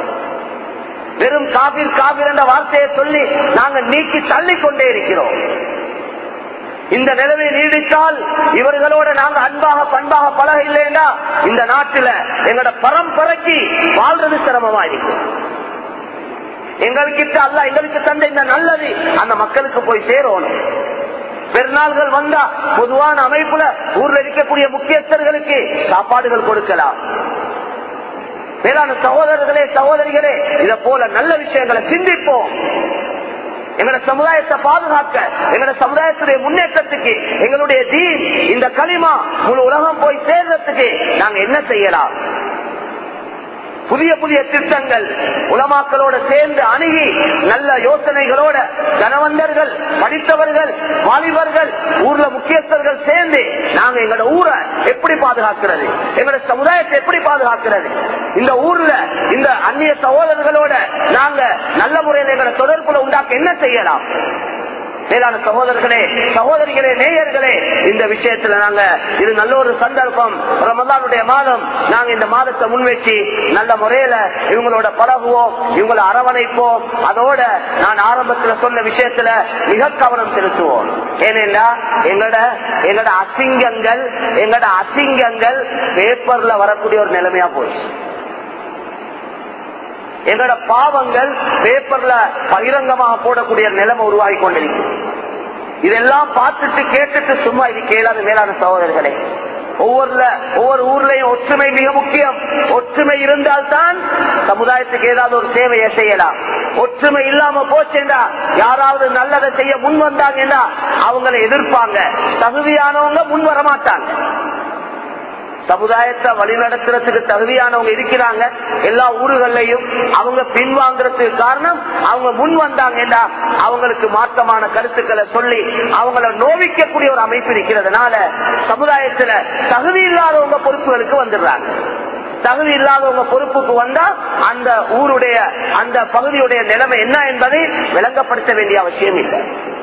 வெறும் காபீர் காபீர் என்ற வார்த்தையை சொல்லி நாங்கள் நீக்கி தள்ளிக் கொண்டே இருக்கிறோம். இந்த நிலைமை நீடித்தால் இவர்களோட நாங்க அன்பாக பண்பாக பழக இல்லைன்னா இந்த நாட்டில் எங்களோட பரம்பரைக்கு வாழ்றது சிரமமா இருக்கும். எங்களுக்கு அல்ல எங்களுக்கு தந்த இந்த நல்லது அந்த மக்களுக்கு போய் சேரணும். பெருநாள்கள் வந்தா பொதுவான அமைப்புல ஊர்ல இருக்கக்கூடிய முக்கியஸ்தர்களுக்கு சாப்பாடுகள் கொடுக்கலாம். மேலான சகோதரர்களே, சகோதரிகளே, இதை போல நல்ல விஷயங்களை சிந்திப்போம். எங்களோட சமுதாயத்தை பாதுகாக்க, எங்களோட சமுதாயத்துடைய முன்னேற்றத்துக்கு, எங்களுடைய தீன் இந்த களிமா முழு உலகம் போய் சேர்றதுக்கு நாங்க என்ன செய்யலாம்? புதிய புதிய திட்டங்கள் உலமாக்களோட சேர்ந்து அணுகி நல்ல யோசனைகளோட தனவந்தர்கள், படித்தவர்கள், வாலிபர்கள், ஊர்ல முக்கியஸ்தர்கள் சேர்ந்து நாங்க எங்களோட ஊரை எப்படி பாதுகாக்கிறது, எங்களோட சமுதாயத்தை எப்படி பாதுகாக்கிறது, இந்த ஊர்ல இந்த அந்நிய சகோதரர்களோட நாங்க நல்ல முறையில் எங்களோட தொடர்புல உண்டாக்க என்ன செய்யலாம்? மேலான சகோதரர்களே, சகோதரிகளே, நேயர்களே, இந்த விஷயத்துல நாங்க இது நல்ல ஒரு சந்தர்ப்பம். ரமலானுடைய மாதம், நாங்க இந்த மாதத்தை முன்வச்சு நல்ல முறையில இவங்களோட பழகுவோம், இவங்களை அரவணைப்போம். அதோட நான் ஆரம்பத்துல சொன்ன விஷயத்துல மிக கவனம் செலுத்துவோம். ஏனென்றா எங்களோட எங்களோட அசிங்கங்கள் எங்களோட அசிங்கங்கள் பேப்பர்ல வரக்கூடிய ஒரு நிலைமையா போச்சு. எங்களோட பாவங்கள் பேப்பர்ல பகிரங்கமாக போடக்கூடிய நிலைமை உருவாகி கொண்டிருக்கு. இதெல்லாம் பார்த்துட்டு கேட்டுட்டு சும்மா இது கேளாத மேலான சகோதரர்களே, ஒவ்வொருல ஒவ்வொரு ஊர்லயும் ஒற்றுமை மிக முக்கியம். ஒற்றுமை இருந்தால்தான் சமுதாயத்துக்கு ஏதாவது ஒரு சேவையை செய்யலாம். ஒற்றுமை இல்லாம போச்சேண்டா யாராவது நல்லதை செய்ய முன் வந்தாங்கன்னா அவங்களை எதிர்ப்பாங்க. தகுதியானவங்க முன் வர மாட்டாங்க. சமுதாயத்தை வழிநடத்துறதுக்கு தகுதியானவங்க இருக்கிறாங்க எல்லா ஊர்களையும். அவங்க பின்வாங்கிறதுக்கு காரணம் அவங்க முன் வந்தாங்கன்னா அவங்களுக்கு மாற்றமான கருத்துக்களை சொல்லி அவங்களை நோவிக்கக்கூடிய ஒரு அமைப்பு இருக்கிறதுனால சமுதாயத்துல தகுதி இல்லாதவங்க பொறுப்புகளுக்கு வந்துடுறாங்க. தகுதி இல்லாதவங்க பொறுப்புக்கு வந்தா அந்த ஊருடைய அந்த பகுதியுடைய நிலைமை என்ன என்பதை விளங்கப்படுத்த வேண்டிய அவசியம் இல்லை.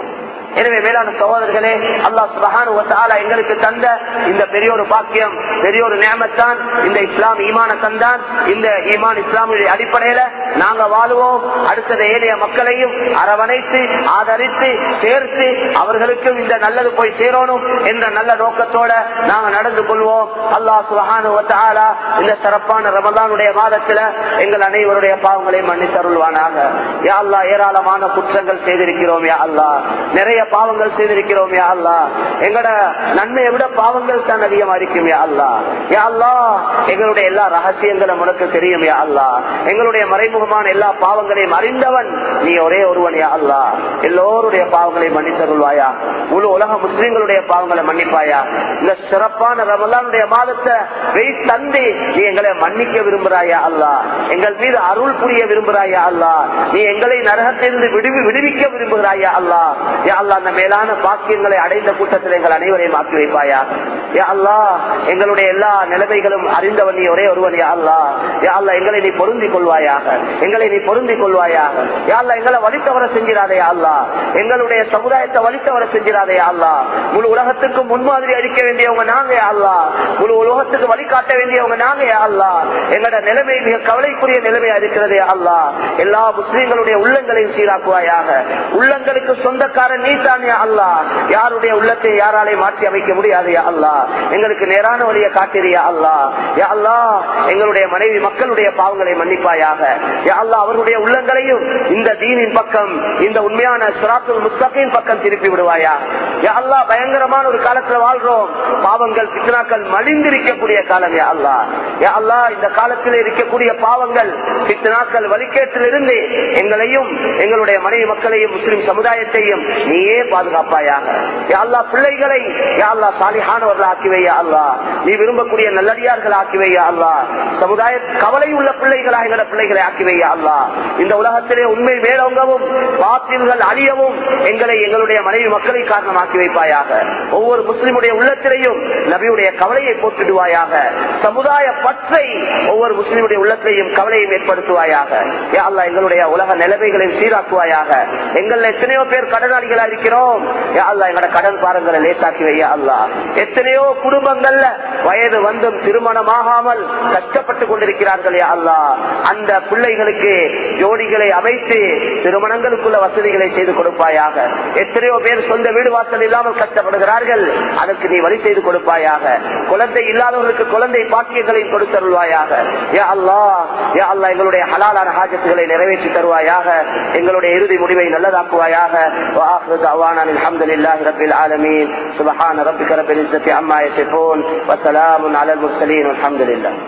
எனவே மேலான சகோதரர்களே, அல்லாஹ் சுப்ஹானஹு வ தஆலா எங்களுக்கு தந்த இந்த பெரிய ஒரு பாக்கியம், பெரிய ஒரு நியமத்தான் இந்த இஸ்லாம் ஈமான தந்தான். இந்த ஈமான் இஸ்லாமுடைய அடிப்படையில நாங்க வாழுவோம். அடுத்தது ஏனைய மக்களையும் அரவணைத்து ஆதரித்து சேர்த்து அவர்களுக்கும் இந்த நல்லது போய் சேரணும் என்ற நல்ல நோக்கத்தோட நாங்க நடந்து கொள்வோம். அல்லாஹ் சுப்ஹானஹு வ தஆலா இந்த சிறப்பான ரமலானுடைய மாதத்துல எங்கள் அனைவருடைய பாவங்களை மன்னித்தருள்வானாக. யா அல்லாஹ், ஏராளமான குற்றங்கள் செய்திருக்கிறோம் யா அல்லாஹ், நிறைய பாவங்கள் செய்திருக்கிறோம் யா அல்லாஹ். எங்கட நன்மையை விட பாவங்கள் தான் அதிகமா இருக்கும் யா அல்லாஹ். யா அல்லாஹ், எங்களுடைய எல்லா ரகசியங்களும் உனக்கு தெரியும் யா அல்லாஹ். எங்களுடைய மறைமுகமான எல்லா பாவங்களையும் அறிந்தவன் நீ ஒரே ஒருவன் யா அல்லாஹ். எல்லோருடைய பாவங்களை மன்னித்தருள்வாயா. முழு உலக முஸ்லிம்களுடைய பாவங்களை மன்னிப்பாயா. இந்த சிறப்பான ரமலானுடைய மாதத்தை வெய் தந்தி நீ எங்களை மன்னிக்க விரும்புறாயா அல்லாஹ். எங்கள் மீது அருள் புரிய விரும்புறாயா அல்லாஹ். நீ எங்களை நரகத்திலிருந்து விடுவி விடுவிக்க விரும்புகிறாயா அல்லாஹ். யா அல்லாஹ், அந்த மேலான பாக்கியங்களை அடைந்த கூட்டத்தில் எங்கள் அனைவரையும் ஆக்கி வைப்பாயா. யா அல்லாஹ், எங்களுடைய எல்லா நிலைமைகளும் அறிந்தவன் நீ ஒரே ஒருவன் யா அல்லாஹ். யா அல்லாஹ், எங்களை நீ பொருந்திக் கொள்வாயாக, எங்களை நீ பொருந்திக் கொள்வாயாக. யா அல்லாஹ், எங்களை வழித்தவர செஞ்சிடாதே யா அல்லாஹ். எங்களுடைய சமுதாயத்தை வழித்தவர செஞ்சிடாதே யா அல்லாஹ். முழு உலகத்துக்கு முன்மாதிரி அளிக்க வேண்டியவங்க நாங்க யா அல்லாஹ். முழு உலகத்துக்கு வழிகாட்ட வேண்டியவங்க நாங்க யா அல்லாஹ். எங்களோட நிலைமை மிக கவலைக்குரிய நிலைமையா இருக்கிறது யா அல்லாஹ். எல்லா முஸ்லிம்களுடைய உள்ளங்களையும் சீராக்குவாயாக. உள்ளங்களுக்கு சொந்தக்காரன் நீ தான் யா அல்லாஹ். யாருடைய உள்ளத்தை யாராலே மாற்றி அமைக்க முடியாது யா அல்லாஹ். எங்களுக்கு நேரான வழியை காட்டிறியா அல்லாஹ். யா அல்லாஹ், எங்களுடைய மனைவி மக்களுடைய பாவங்களை மன்னிப்பாயாக. யா அல்லாஹ், அவர்களுடைய உள்ளங்களையும் இந்த தீனின் பக்கம், இந்த உண்மையான சிராத்துல் முஸ்தகீம் பக்கம் திருப்பி விடுவாயா. யா அல்லாஹ், பயங்கரமான ஒரு காலத்துல வாழ்றோம். பாவங்கள் ஃபித்னாக்கள் மலிந்திருக்கக்கூடிய காலம் யா அல்லாஹ். யா அல்லாஹ், இந்த காலத்தில் இருக்கக்கூடிய பாவங்கள் ஃபித்னாக்கள் வழிகேட்டிலிருந்து எங்களையும் எங்களுடைய மனைவி மக்களையும் முஸ்லிம் சமுதாயத்தையும் நீயே பாதுகாப்பாயாக. யா அல்லாஹ், பிள்ளைகளை யா அல்லாஹ் சாலிஹானவர்கள் ஆக்கிவை யா அல்லாஹ். நீ விரும்பக்கூடிய நல்லடியார்கள் ஆக்கிவை யா அல்லாஹ். சமுதாய கவலை உள்ள பிள்ளைகளாக எங்களோட பிள்ளைகளை ஆக்கிவை யா அல்லாஹ். இந்த உலகத்திலே உண்மை மேலோங்கவும் பாத்தில்கள் அழியவும் எங்களை எங்களுடைய மனைவி மக்களை காரணமாக்கி வைப்பாயாக. ஒவ்வொரு முஸ்லிமுடைய உள்ளத்திலையும் நபியுடைய கவலையை போட்டுடுவாயாக. சமுதாய பற்றை ஒவ்வொரு முஸ்லிமுடைய உள்ளத்திலையும் கவலையும் ஏற்படுத்துவாயாக. யா அல்லாஹ், எங்களுடைய உலக நிலைமைகளையும் சீராக்குவாயாக. எங்கள் எத்தனையோ பேர் கடனாளிகளா இருக்கிறோம் யா அல்லாஹ். எங்களோட கடன் பாரங்களை லேசாக்கி வையா அல்லாஹ். எத்தனையோ குடும்பங்கள்ல வயது வந்தும் திருமணமாகாமல் கஷ்டப்பட்டு கொண்டிருக்கிறார்கள் யா அல்லாஹ். அந்த பிள்ளைகளுக்கு ஜோடிகளை அமைத்து திருமணங்களுக்குள்ள வசதிகளை செய்து கொடுப்பாயாக. எத்தனையோ பேர் சொந்த வீடு வாசல் இல்லாமல் கஷ்டப்படுகிறார்கள், அதற்கு நீ வழி செய்து கொடுப்பாயாக. குழந்தை இல்லாதவர்களுக்கு குழந்தை பாக்கியங்களை கொடுத்தருள்வாயாக. யா அல்லாஹ், யா அல்லாஹ், எங்களுடைய ஹலாலான ஹாஜத்துகளை நிறைவேற்றி தருவாயாக. எங்களுடைய இறுதி முடிவை நல்லதாக்குவாயாக. وآخر دعوانا الحمد لله رب العالمين. سبحان ربك رب العزة عما يصفون وسلام على المرسلين والحمد لله.